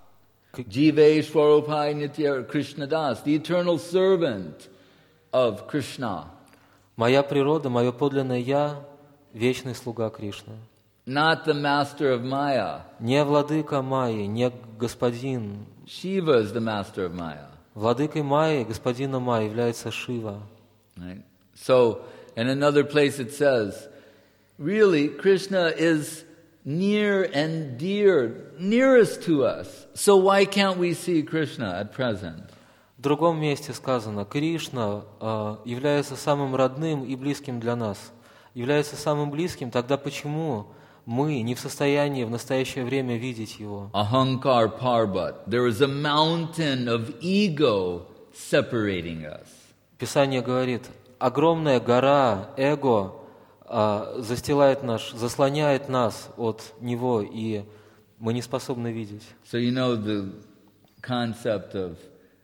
Jiveshwarupai Nitya Krishna Das, the eternal servant of Krishna. Моя природа, мое подлинное «я» — вечный слуга Кришны. Not the master of Maya. Не владыка Майи, не господин. Shiva is the master of Maya. Владыкой Майи, господином Майи является Шива. Right? So, in another place it says, really, Krishna is near and dear, nearest to us. So why can't we see Krishna at present? В другом месте сказано, Кришна э, является самым родным и близким для нас. Является самым близким, тогда почему мы не в состоянии в настоящее время видеть Его? Ahankar Parbat. There is a mountain of ego separating us. Писание говорит, огромная гора эго э, застилает наш, заслоняет нас от Него, и мы не способны видеть. So you know the concept of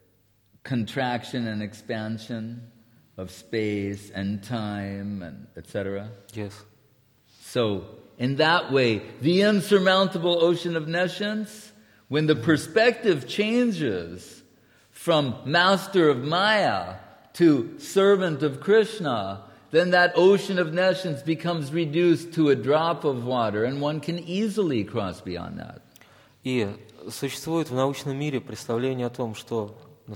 contraction and expansion of space and time and et cetera. Yes. So in that way, the insurmountable ocean of nescience, when the perspective changes from master of Maya to servant of Krishna, then that ocean of nescience becomes reduced to a drop of water, and one can easily cross beyond that. И существует в научном мире представление о том, что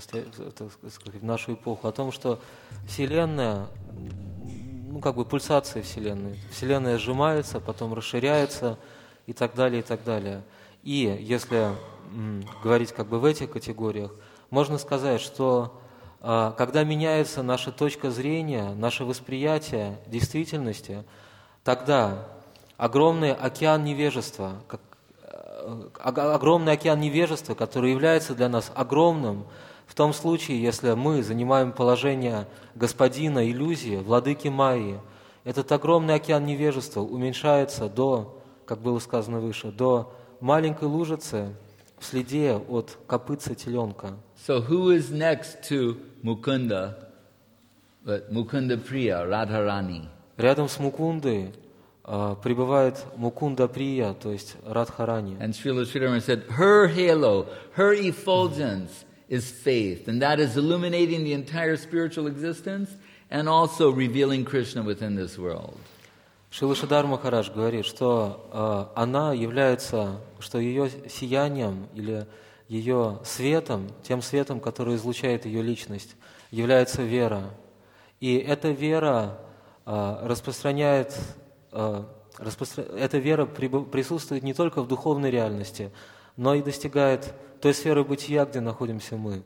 в нашу эпоху, о том, что Вселенная, ну как бы пульсация Вселенной, Вселенная сжимается, потом расширяется и так далее, и так далее. И если м, говорить как бы в этих категориях, можно сказать, что э, когда меняется наша точка зрения, наше восприятие действительности, тогда огромный океан невежества, как, э, огромный океан невежества, который является для нас огромным, в том случае, если мы занимаем положение господина иллюзии, владыки Майи, этот огромный океан невежества уменьшается до, как было сказано выше, до маленькой лужицы в следе от копытца теленка. So who is next to Mukunda? But Mukunda Priya, Radharani. Рядом с Мукундой э, пребывает Мукунда Прия, то есть Радхарани. And Srila Sridhar said, her halo, her effulgence is faith, and that is illuminating the entire spiritual existence and also revealing Krishna within this world. Шрила Шридар Махарадж говорит, что э, она является, что ее сиянием или ее светом, тем светом, который излучает ее личность, является вера. И эта вера а, распространяет, а, распростра... эта вера приб... присутствует не только в духовной реальности, но и достигает той сферы бытия, где находимся мы.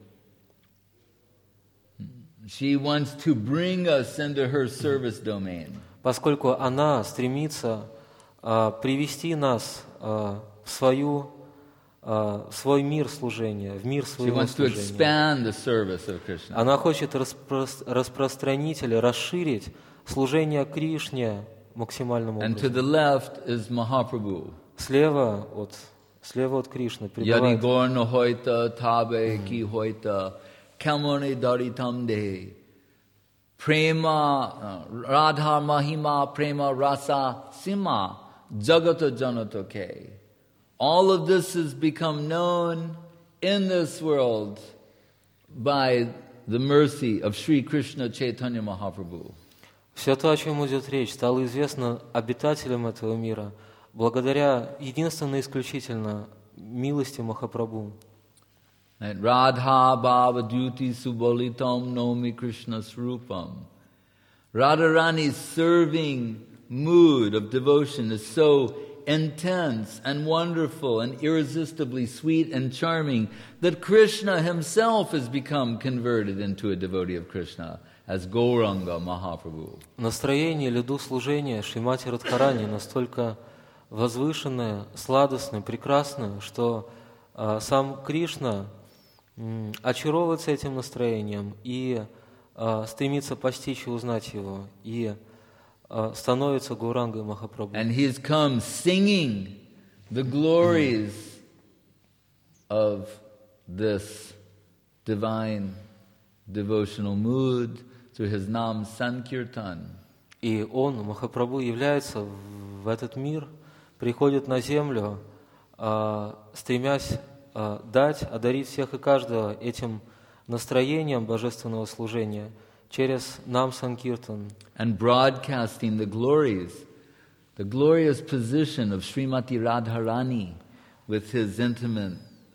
She wants to bring us into her service domain. Поскольку она стремится а, привести нас а, в свою, а, в свой мир служения, в мир She своего wants to служения. expand the service of Krishna. Она хочет распро... распространить или расширить служение Кришне максимальным And to образом. the left is Mahaprabhu. Слева от, слева от Кришны Yadi пребывает gorna hoita tabe ki hoita kamone daritam de prema uh, radha mahima prema rasa sima jagata janato ke. All of this has become known in this world by the mercy of Sri Krishna Chaitanya Mahaprabhu. Все то, о чем идет речь, стало известно обитателям этого мира благодаря единственно и исключительно милости Махапрабху. And Radha Bhava Duti Subolitam Nomi Krishna Srupam. Radharani's serving mood of devotion is so intense and wonderful and irresistibly sweet and charming that Krishna himself has become converted into a devotee of Krishna as Gauranga Mahaprabhu. Настроение или дух служения Шримати Радхарани настолько возвышенное, сладостное, прекрасное, что а, сам Кришна м, очаровывается этим настроением и а, стремится постичь и узнать его, и а, становится Гаурангой Махапрабху. And he's come singing the glories of this divine devotional mood through his Nam Sankirtan. И он, Махапрабху, является в этот мир, приходит на землю, а, стремясь а, дать, одарить всех и каждого этим настроением божественного служения через Нам Санкиртан. And broadcasting the glories, the glorious position of Srimati Radharani with his intimate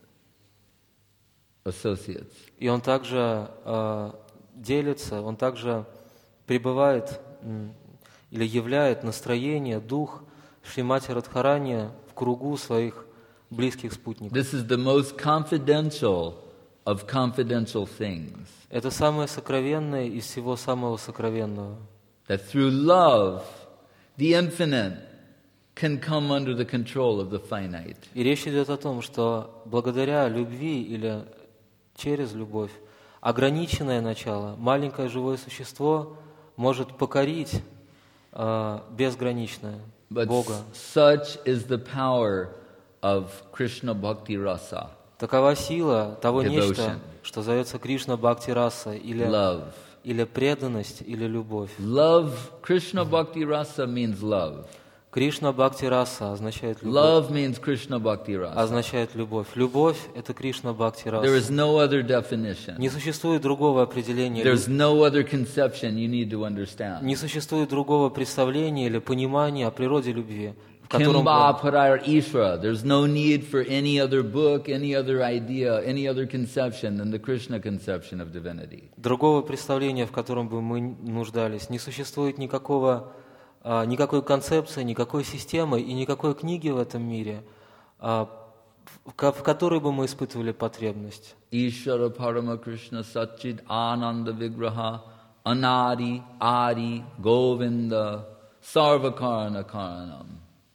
associates. И он также а, делится, он также пребывает м, или являет настроение, дух Шримати Радхарани в кругу своих близких спутников. This is the most confidential of confidential things. Это самое сокровенное из всего самого сокровенного. That through love, the infinite can come under the control of the finite. И речь идет о том, что благодаря любви или через любовь ограниченное начало, маленькое живое существо может покорить э, безграничное But Бога. such is the power of Krishna Bhakti Rasa, Такова сила того Devotion. нечто, что зовется Кришна Бхакти Раса, или, love. или преданность, или любовь. Love, Krishna Bhakti Rasa means love. Кришна Бхакти Раса означает любовь. Love means Krishna Bhakti Rasa. Означает любовь. Любовь — это Кришна Бхакти There Раса. is no other definition. Не существует другого определения. There's no other conception you need to understand. Не существует другого представления или понимания о природе любви, в котором Kimba бы, Parar Ishra. There's no need for any other book, any other idea, any other conception than the Krishna conception of divinity. другого представления, в котором бы мы нуждались. Не существует никакого, а, никакой концепции, никакой системы и никакой книги в этом мире, а, в, ко- в которой бы мы испытывали потребность. Ishara Parama Krishna Satchid Ananda Vigraha Anadi Adi Govinda Sarvakarna Karanam.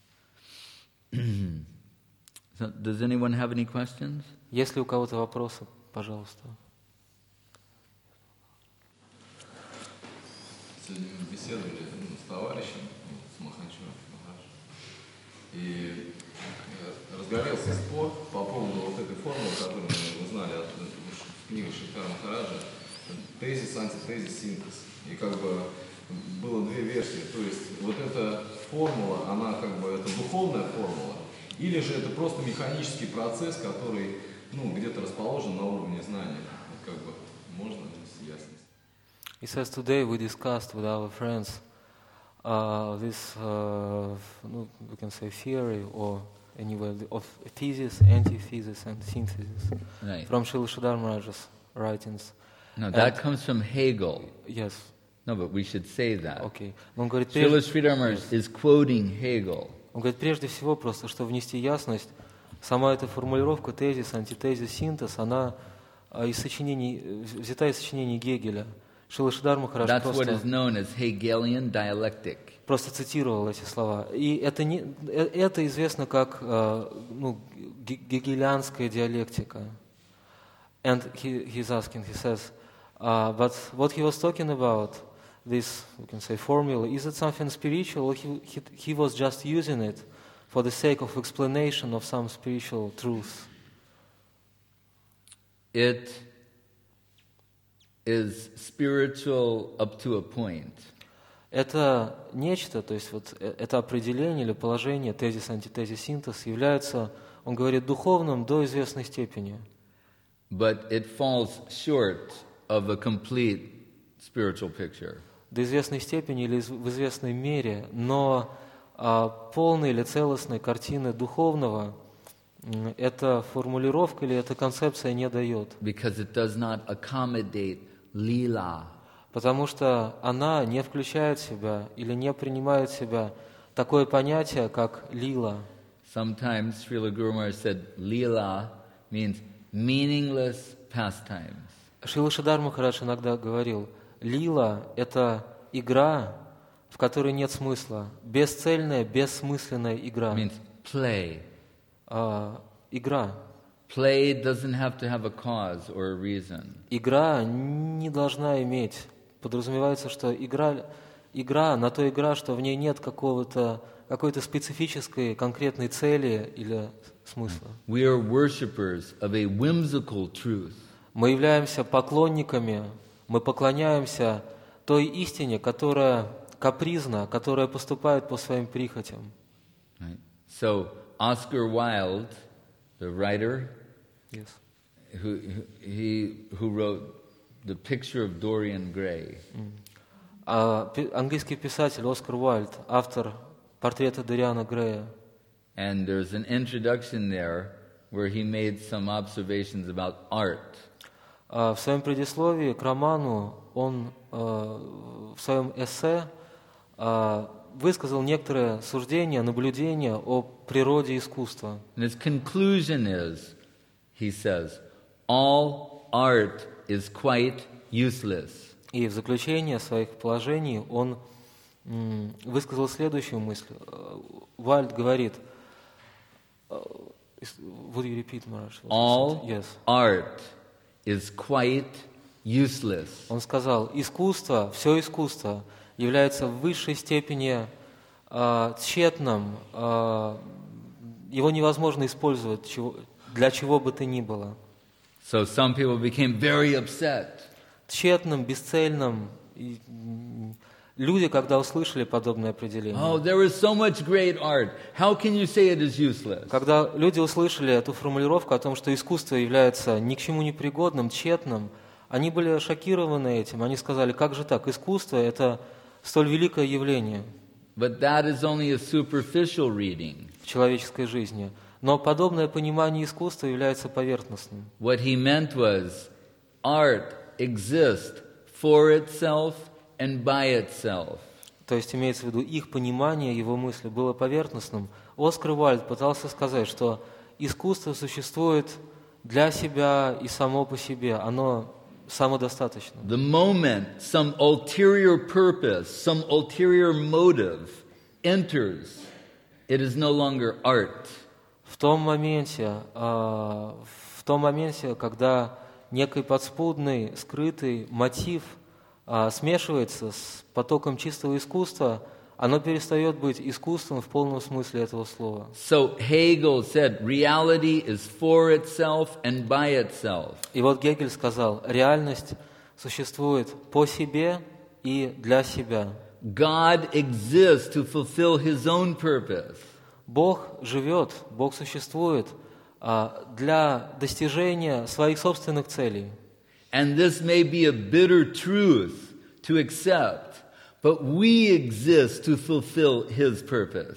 So, does anyone have any questions? Есть ли у кого-то вопросы, пожалуйста? Сегодня мы беседовали ну, с товарищем, ну, с Махачевым, и э, разгорелся спор по поводу вот этой формулы, которую мы узнали от в книге Шридхара Махараджа, тезис, антитезис, синтез. И как бы было две версии, то есть вот эта формула, она как бы это духовная формула, или же это просто механический процесс, который ну, где-то расположен на уровне знания. Вот как бы можно с ясностью. He says, today we discussed with our friends uh, this, uh, no, we can say theory or anyway, of thesis, antithesis, and synthesis Right. from Srila Sridhar Maharaj's writings. No, that And- comes from Hegel. Yes, No, but we should say that. окей. Но он говорит, Srila прежде, Sridhar Maharaj is quoting Hegel. он говорит, прежде всего, просто, чтобы внести ясность, сама эта формулировка тезис, антитезис, синтез, она а, из сочинений, взята из сочинений Гегеля. Шрила Шридар Махарадж That's what просто... is known as Hegelian dialectic. просто цитировал эти слова. И это, не, э- это известно как э, ну, ге- гегелианская диалектика. And he, he's asking, he says, uh, but what he was talking about, this, we can say, formula, is it something spiritual, or he, he, he was just using it for the sake of explanation of some spiritual truth? It is spiritual up to a point. Это нечто, то есть вот э- это определение или положение, тезис, антитезис, синтез, является, он говорит, духовным до известной степени. But it falls short of a complete spiritual picture. До известной степени или из- в известной мере, но а, полной или целостной картины духовного м, эта формулировка или эта концепция не дает, Because it does not accommodate lila. потому что она не включает в себя или не принимает в себя такое понятие, как лила. Sometimes Srila Guru Maharaj said lila means meaningless pastimes. Шрила Шридар Махарадж иногда говорил, лила – это игра, в которой нет смысла, бесцельная, бессмысленная игра. It means play. А, игра. Play doesn't have to have a cause or a reason. Игра не должна иметь. Подразумевается, что игра, игра на то игра, что в ней нет какого-то, какой-то специфической, конкретной цели или смысла. We are worshippers of a whimsical truth. Мы являемся поклонниками, мы поклоняемся той истине, которая капризна, которая поступает по своим прихотям. Right? So Oscar Wilde, the writer, Yes. who, who- he, who wrote The Picture of Dorian Gray, А, пи- английский писатель Оскар Уайльд, автор портрета Дориана Грея. and there's an introduction there where he made some observations about art. А, В своем предисловии к роману он а, в своем эссе а, высказал некоторые суждения, наблюдения о природе искусства. And his conclusion is, he says, all art is quite useless. И в заключение своих положений он м, высказал следующую мысль. Э, Уайльд говорит, э, is- would you repeat, Maharaj? what you All said? Yes. art is quite useless. Он сказал, искусство, все искусство является в высшей степени э, тщетным, э, его невозможно использовать чего- для чего бы то ни было. So some people became very upset. Тщетным, бесцельным. И, м, люди, когда услышали подобное определение, Oh, there is so much great art. How can you say it is useless? когда люди услышали эту формулировку о том, что искусство является ни к чему не пригодным, тщетным, они были шокированы этим. Они сказали, как же так, искусство – это столь великое явление But that is only a superficial reading. в человеческой жизни. Но подобное понимание искусства является поверхностным. What he meant was art exists for itself and by itself. То есть имеется в виду, их понимание, его мысли было поверхностным. Оскар Уайльд пытался сказать, что искусство существует для себя и само по себе, оно самодостаточно. The moment some ulterior purpose, some ulterior motive enters, it is no longer art. В том моменте, а, в том моменте, когда некий подспудный, скрытый мотив а, смешивается с потоком чистого искусства, оно перестает быть искусством в полном смысле этого слова. So Hegel said reality is for itself and by itself. И вот Гегель сказал, реальность существует по себе и для себя. God exists to fulfill his own purpose. Бог живет, Бог существует а, для достижения своих собственных целей. And this may be a bitter truth to accept, but we exist to fulfill his purpose.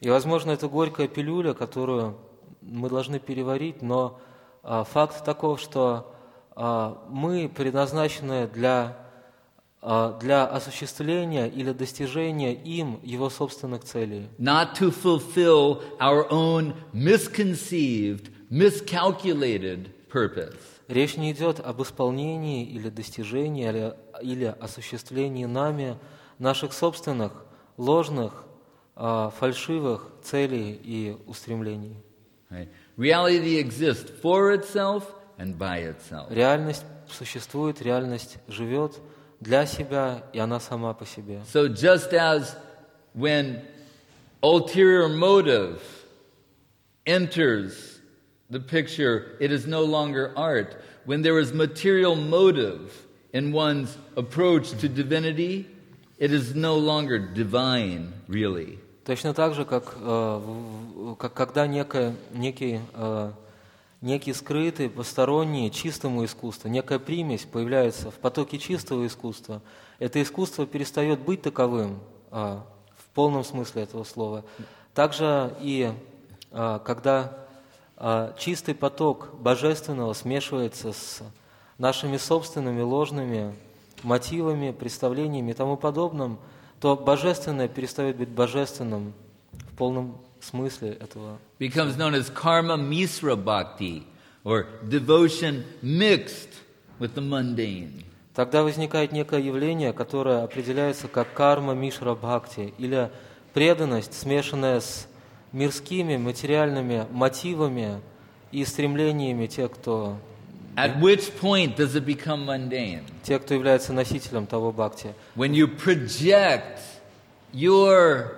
И, возможно, это горькая пилюля, которую мы должны переварить, но а, факт таков, что а, мы предназначены для, а, для осуществления или достижения им его собственных целей. Not to fulfill our own misconceived, miscalculated purpose. Речь не идет об исполнении или достижении, или, или осуществлении нами наших собственных, ложных, а, фальшивых целей и устремлений. Right? Reality exists for itself and by itself. Реальность существует, реальность живет для себя, и она сама по себе. So just as when ulterior motive enters the picture, it is no longer art. When there is material motive in one's approach to divinity, it is no longer divine, really. Точно так же, как, э, в- как когда некое, некий, э, некий скрытый, посторонний чистому искусству, некая примесь появляется в потоке чистого искусства, это искусство перестает быть таковым э, в полном смысле этого слова. Также и э, когда э, чистый поток божественного смешивается с нашими собственными ложными мотивами, представлениями и тому подобным, то божественное перестает быть божественным в полном смысле этого. Becomes known as karma misra bhakti, or devotion mixed with the mundane. Тогда возникает некое явление, которое определяется как карма мишра бхакти, или преданность, смешанная с мирскими, материальными мотивами и стремлениями тех, кто, At which point does it become mundane? те, кто является носителем того бхакти. When you project your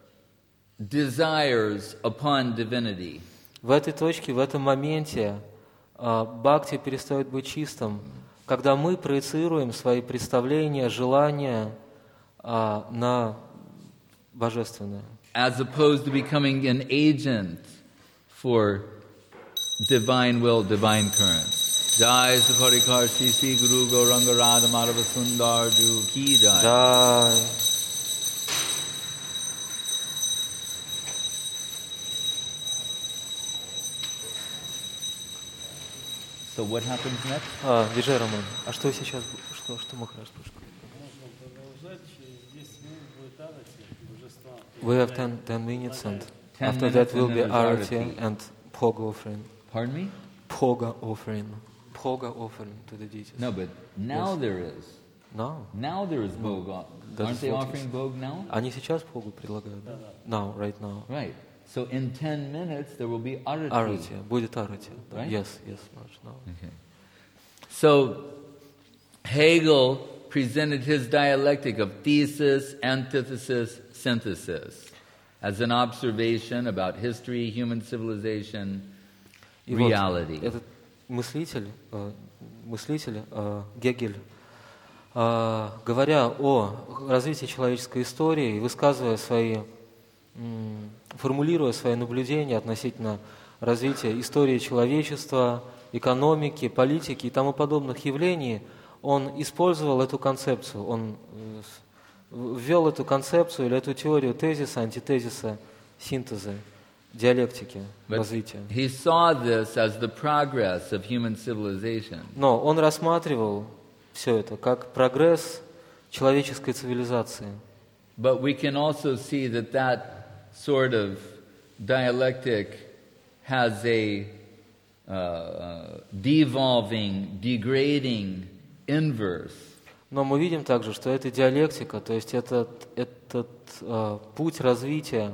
desires upon divinity. В этой точке, в этом моменте а, бхакти перестает быть чистым, когда мы проецируем свои представления, желания а, на божественное. As opposed to becoming an agent for divine will, divine current. Jai Saparikar Sisi Guru Gauranga Radha Madhava Sundar Ju Ki Jai. Джай. So what happens next? А, Виджай Роман, а что сейчас, бу- что, что Махарадж спрашивает? Можно продолжать, через десять минут будет арати, божества. We have ten, ten minutes and Ten after minutes that will and be then there's arati arati. and poga offering. Pardon me? Poga offering. Poga offering to the deities. No, but now Yes. there is. Now? Now there is Bhog. off- that Aren't is they what offering is- Bhog now? Они сейчас погу предлагают, да? Now, right now. Right. So in ten minutes there will be arati. Арати, будет арати. Да. Right? Yes, yes, Maharaj, now. Okay. So Hegel presented his dialectic of thesis, antithesis, synthesis as an observation about history, human civilization, И вот reality. этот мыслитель, э, мыслитель э, Гегель, э, говоря о развитии человеческой истории и высказывая свои, м, формулируя свои наблюдения относительно развития истории человечества, экономики, политики и тому подобных явлений, он использовал эту концепцию, он э, с- ввел эту концепцию или эту теорию тезиса, антитезиса, синтеза, диалектики, But развития. he saw this as the progress of human civilization. Но он рассматривал все это как прогресс человеческой цивилизации. But we can also see that that sort of dialectic has a uh, devolving, degrading inverse. Но мы видим также, что эта диалектика, то есть этот, этот э, путь развития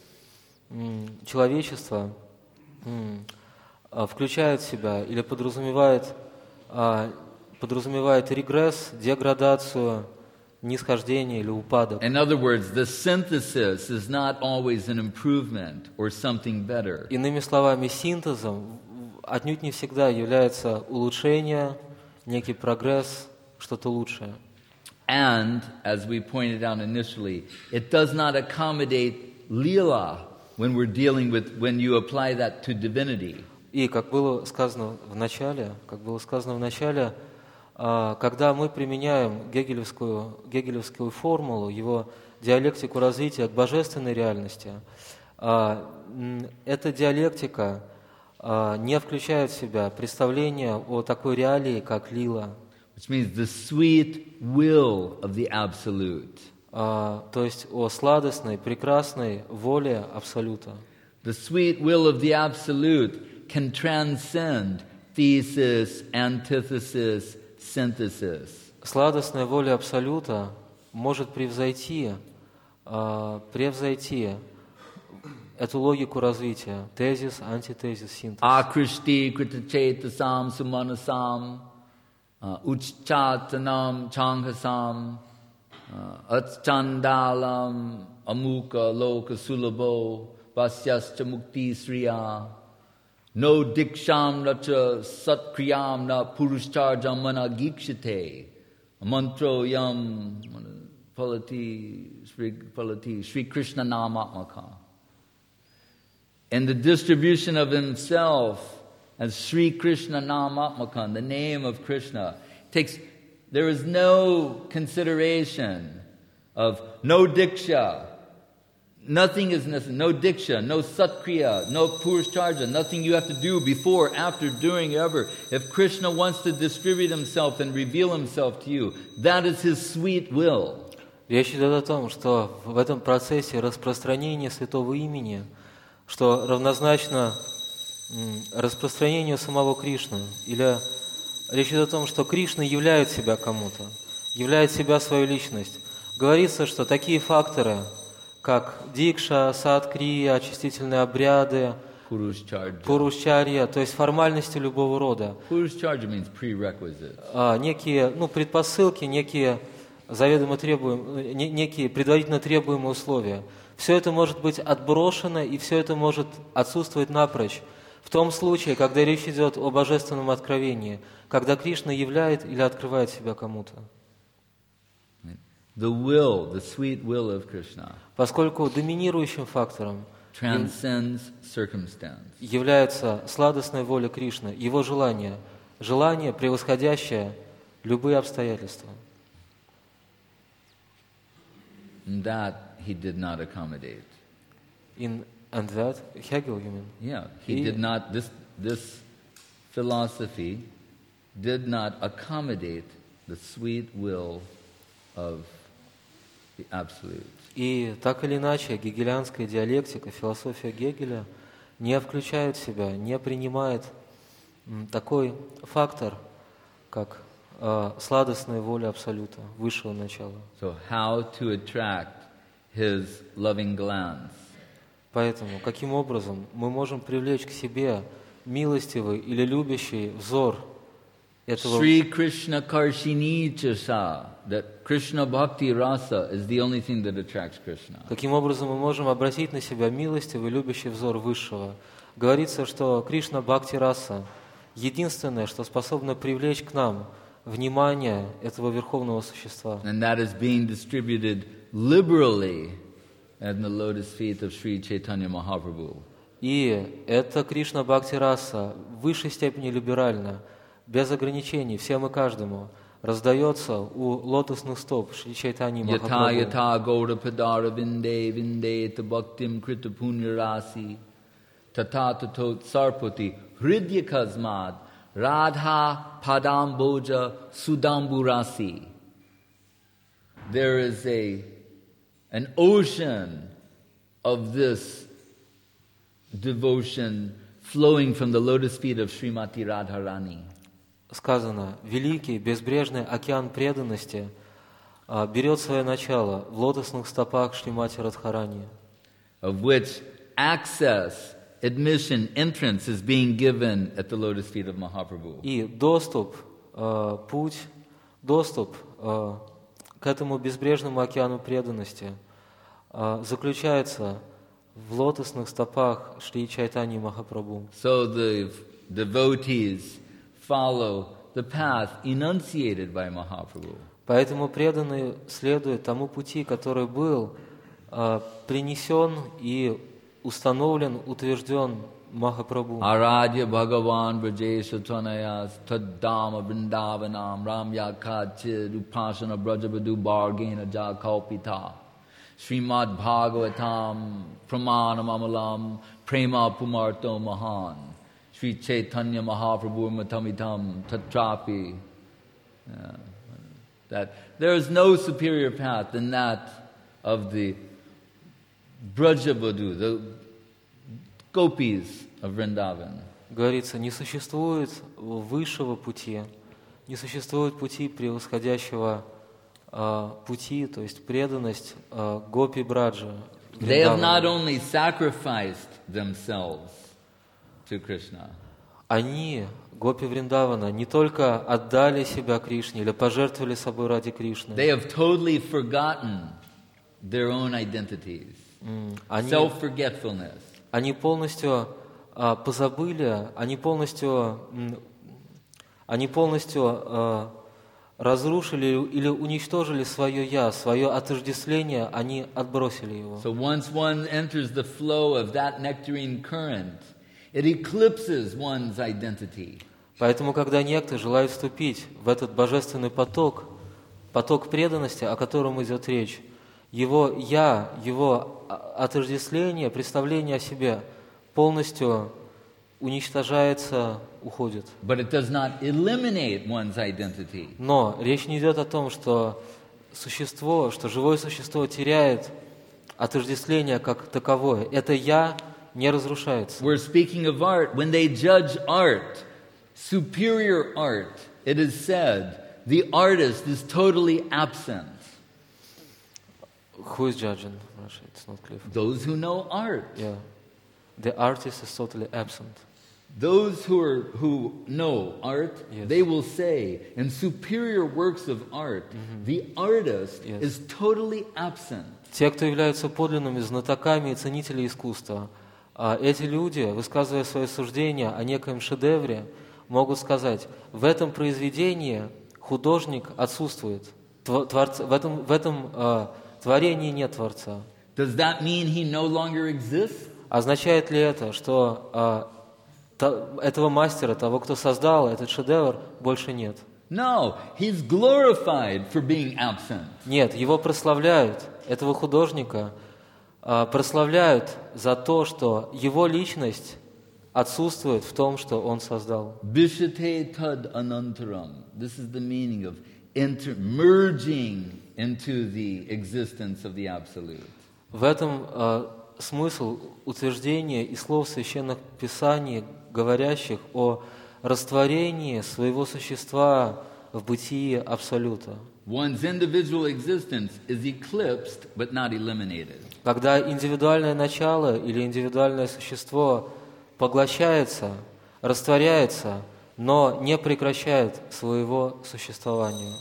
м, человечества м, э, включает в себя или подразумевает, э, подразумевает регресс, деградацию, нисхождение или упадок. In other words, the synthesis is not always an improvement or something better. Иными словами, синтезом отнюдь не всегда является улучшение, некий прогресс, что-то лучшее. And, as we pointed out initially, it does not accommodate lila when we're dealing with, when you apply that to divinity. И, как было сказано в начале, как было сказано в начале, а, когда мы применяем гегелевскую, гегелевскую формулу, его диалектику развития к божественной реальности, А, м, эта диалектика а, не включает в себя представление о такой реалии, как лила, which means the sweet will of the Absolute. а, то есть о сладостной, прекрасной воле Абсолюта. The sweet will of the Absolute can transcend thesis, antithesis, synthesis. Сладостная воля Абсолюта может превзойти, а, превзойти эту логику развития. Тезис, антитезис, синтез. Akrishti kritachettasam sumanasam uh, uchchatanam changhasam uh, atchandalam amuka loka sulabo vasyascha mukti sriya no diksham nacha satkriyam na purushcharjam mana gikshate mantro yam palati Sri palati Sri Krishna namatmaka. And the distribution of himself as Sri Krishna Namatmakan, the name of Krishna, takes, there is no consideration of no diksha, nothing is necessary, no diksha, no satkriya, no purushcharja, nothing you have to do before, after, during, ever. If Krishna wants to distribute himself and reveal himself to you, that is his sweet will. Речь идет о том, что в этом процессе распространения святого имени, что равнозначно распространению самого Кришны. Или речь идет о том, что Кришна являет себя кому-то, являет себя свою личность. Говорится, что такие факторы, как дикша, садкрия, очистительные обряды, пурушчарья, то есть формальности любого рода, а, некие ну, предпосылки, некие заведомо требуемые, некие предварительно требуемые условия. Все это может быть отброшено, и все это может отсутствовать напрочь. В том случае, когда речь идет о божественном откровении, когда Кришна являет или открывает себя кому-то. The will, the sweet will of Krishna, поскольку доминирующим фактором transcends circumstance. является сладостная воля Кришны, его желание, желание, превосходящее любые обстоятельства. And that he did not accommodate. In and that Hegel, you mean? Yeah, he И- did not. This this philosophy did not accommodate the sweet will of the Absolute. И так или иначе, гегелианская диалектика, философия Гегеля не включает в себя, не принимает м, такой фактор, как э, сладостная воля Абсолюта, высшего начала. So how to attract his loving glance? Поэтому, каким образом мы можем привлечь к себе милостивый или любящий взор этого Sri Krishna Karshini Chasa, that Krishna Bhakti Rasa is the only thing that attracts Krishna. Каким образом мы можем обратить на себя милостивый, любящий взор Высшего? Говорится, что Кришна Бхакти Раса — единственное, что способно привлечь к нам внимание этого Верховного Существа. And that is being distributed liberally at the lotus feet of Sri Chaitanya Mahaprabhu. И это Кришна Бхакти Раса в высшей степени либерально, без ограничений, всем и каждому, раздается у лотосных стоп Шри Чайтаньи Yata Махапрабху. yata gaura padara vinde vinde tabhaktim krita punyarasi tata tatot sarpati hridya kazmad radha padam boja sudamburasi. There is a an ocean of this devotion flowing from the lotus feet of Srimati Radharani. Сказано, великий безбрежный океан преданности а, берет свое начало в лотосных стопах Шримати Радхарани, Of which access, admission, entrance is being given at the lotus feet of Mahaprabhu. и доступ, а, путь, доступ а, к этому безбрежному океану преданности а, заключается в лотосных стопах Шри Чайтаньи Махапрабху. So the devotees follow the path enunciated by Mahaprabhu. Поэтому преданные следуют тому пути, который был а, принесен и установлен, утвержден Махапрабху. Aradya Bhagavan Brajesha Tanayas Taddama Vrindavanam Ramya Kachid Upasana Brajabadu Bargena Jakalpita Srimad Bhagavatam Pramanam Amalam Prema Pumarto Mahan Sri Chaitanya Mahaprabhu Matamitam Tatrapi. Yeah. That there is no superior path than that of the Brajabadhu, the gopis of Vrindavan. Говорится, не существует высшего пути, не существует пути превосходящего э, пути, то есть преданность э, гопи Браджа. They have not only sacrificed themselves to Krishna. Они, гопи Вриндавана, не только отдали себя Кришне или пожертвовали собой ради Кришны. They have totally forgotten their own identities. Mm. Они, Self-forgetfulness. Они полностью а, позабыли, они полностью, они полностью а, разрушили или уничтожили свое «я», свое отождествление, они отбросили его. So once one enters the flow of that nectarine current, it eclipses one's identity. Поэтому, когда некто желает вступить в этот божественный поток, поток преданности, о котором идет речь, его «я», его отождествление, представление о себе полностью уничтожается, уходит. But it does not eliminate one's identity. Но речь не идет о том, что существо, что живое существо теряет отождествление как таковое. Это «я» не разрушается. We're speaking of art. When they judge art, superior art, it is said, the artist is totally absent. Who is judging? It's not clear. Those who know art. Yeah. The artist is totally absent. Those who are who know art, Yes. they will say, in superior works of art, mm-hmm. the artist Yes. is totally absent. Те, кто являются подлинными знатоками и ценителями искусства, а эти люди, высказывая свое суждение о некоем шедевре, могут сказать: в этом произведении художник отсутствует, творца, в этом, в этом э, творении нет Творца. Does that mean he no longer exists? Означает ли это, что э, то, этого мастера, того, кто создал этот шедевр, больше нет? No, he's glorified for being absent. Нет, его прославляют, этого художника э, прославляют за то, что его личность отсутствует в том, что он создал. Vishate tad anantaram. This is the meaning of inter- merging into the existence of the Absolute. В этом э, смысл утверждения и слов Священных Писаний, говорящих о растворении своего существа в бытии Абсолюта. One's individual existence is eclipsed, but not eliminated. Когда индивидуальное начало или индивидуальное существо поглощается, растворяется, но не прекращает своего существования.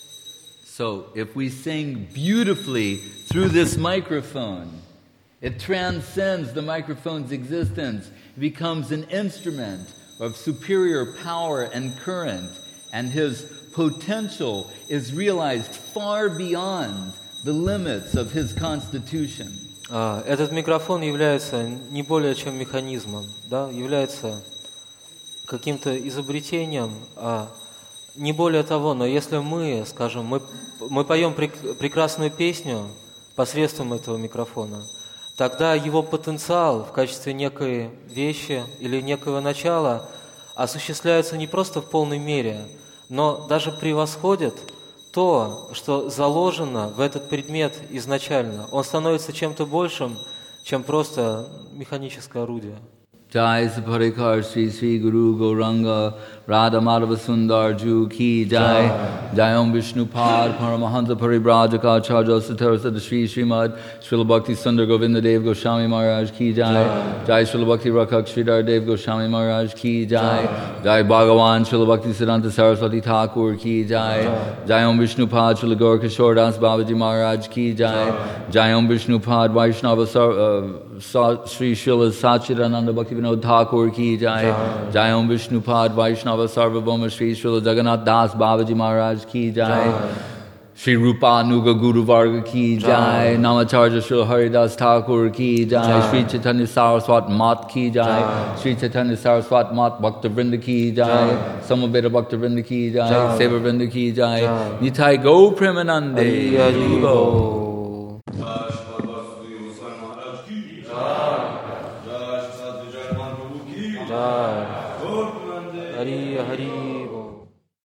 So, if we sing beautifully through this microphone, it transcends the microphone's existence, it becomes an instrument of superior power and current, and his potential is realized far beyond the limits of his constitution. Этот микрофон является не более чем механизмом, да, является каким-то изобретением, а не более того. Но если мы, скажем, мы, мы поем прек- прекрасную песню посредством этого микрофона, тогда его потенциал в качестве некой вещи или некого начала осуществляется не просто в полной мере, но даже превосходит то, что заложено в этот предмет изначально. Он становится чем-то большим, чем просто механическое орудие. Jai Saparikar Sri Sri Guru Gauranga Radha Madhava Sundar Ju Ki Jai Jai Om Vishnu Pad Paramahansa Paribrajaka Charja Satarasada Sri Srimad Srila Bhakti Sundar Govinda Dev Goswami Maharaj Ki Jai Jai Srila Bhakti Rakak Sridhar Dev Goswami Maharaj Ki Jai Jai Bhagavan Srila Bhakti Siddhanta Saraswati Thakur Ki Jai Jai Om Vishnu Pad Srila Gaur Kishore Das Babaji Maharaj Ki Jai Jai Om Vishnu Pad Vaishnava Sar, uh, Sa, Sri Srila Sachidananda Bhakti Vinod Thakur Ki Jai Jai Om Vishnu Pad Vaishnava Sarvabhauma Sri Srila Jagannath Das Babaji Maharaj Ki Jai Sri Rupa Nuga Guru Varga Ki Jai Namacharya Srila Haridas Thakur Ki Jai Sri Chaitanya Saraswat Mat Ki Jai Sri Chaitanya Saraswat Mat Bhakta Vrinda Ki Jai Samaveda Bhakta Vrinda Ki Jai Seva Vrinda Ki Jai Nitai Go Premanande Haribo.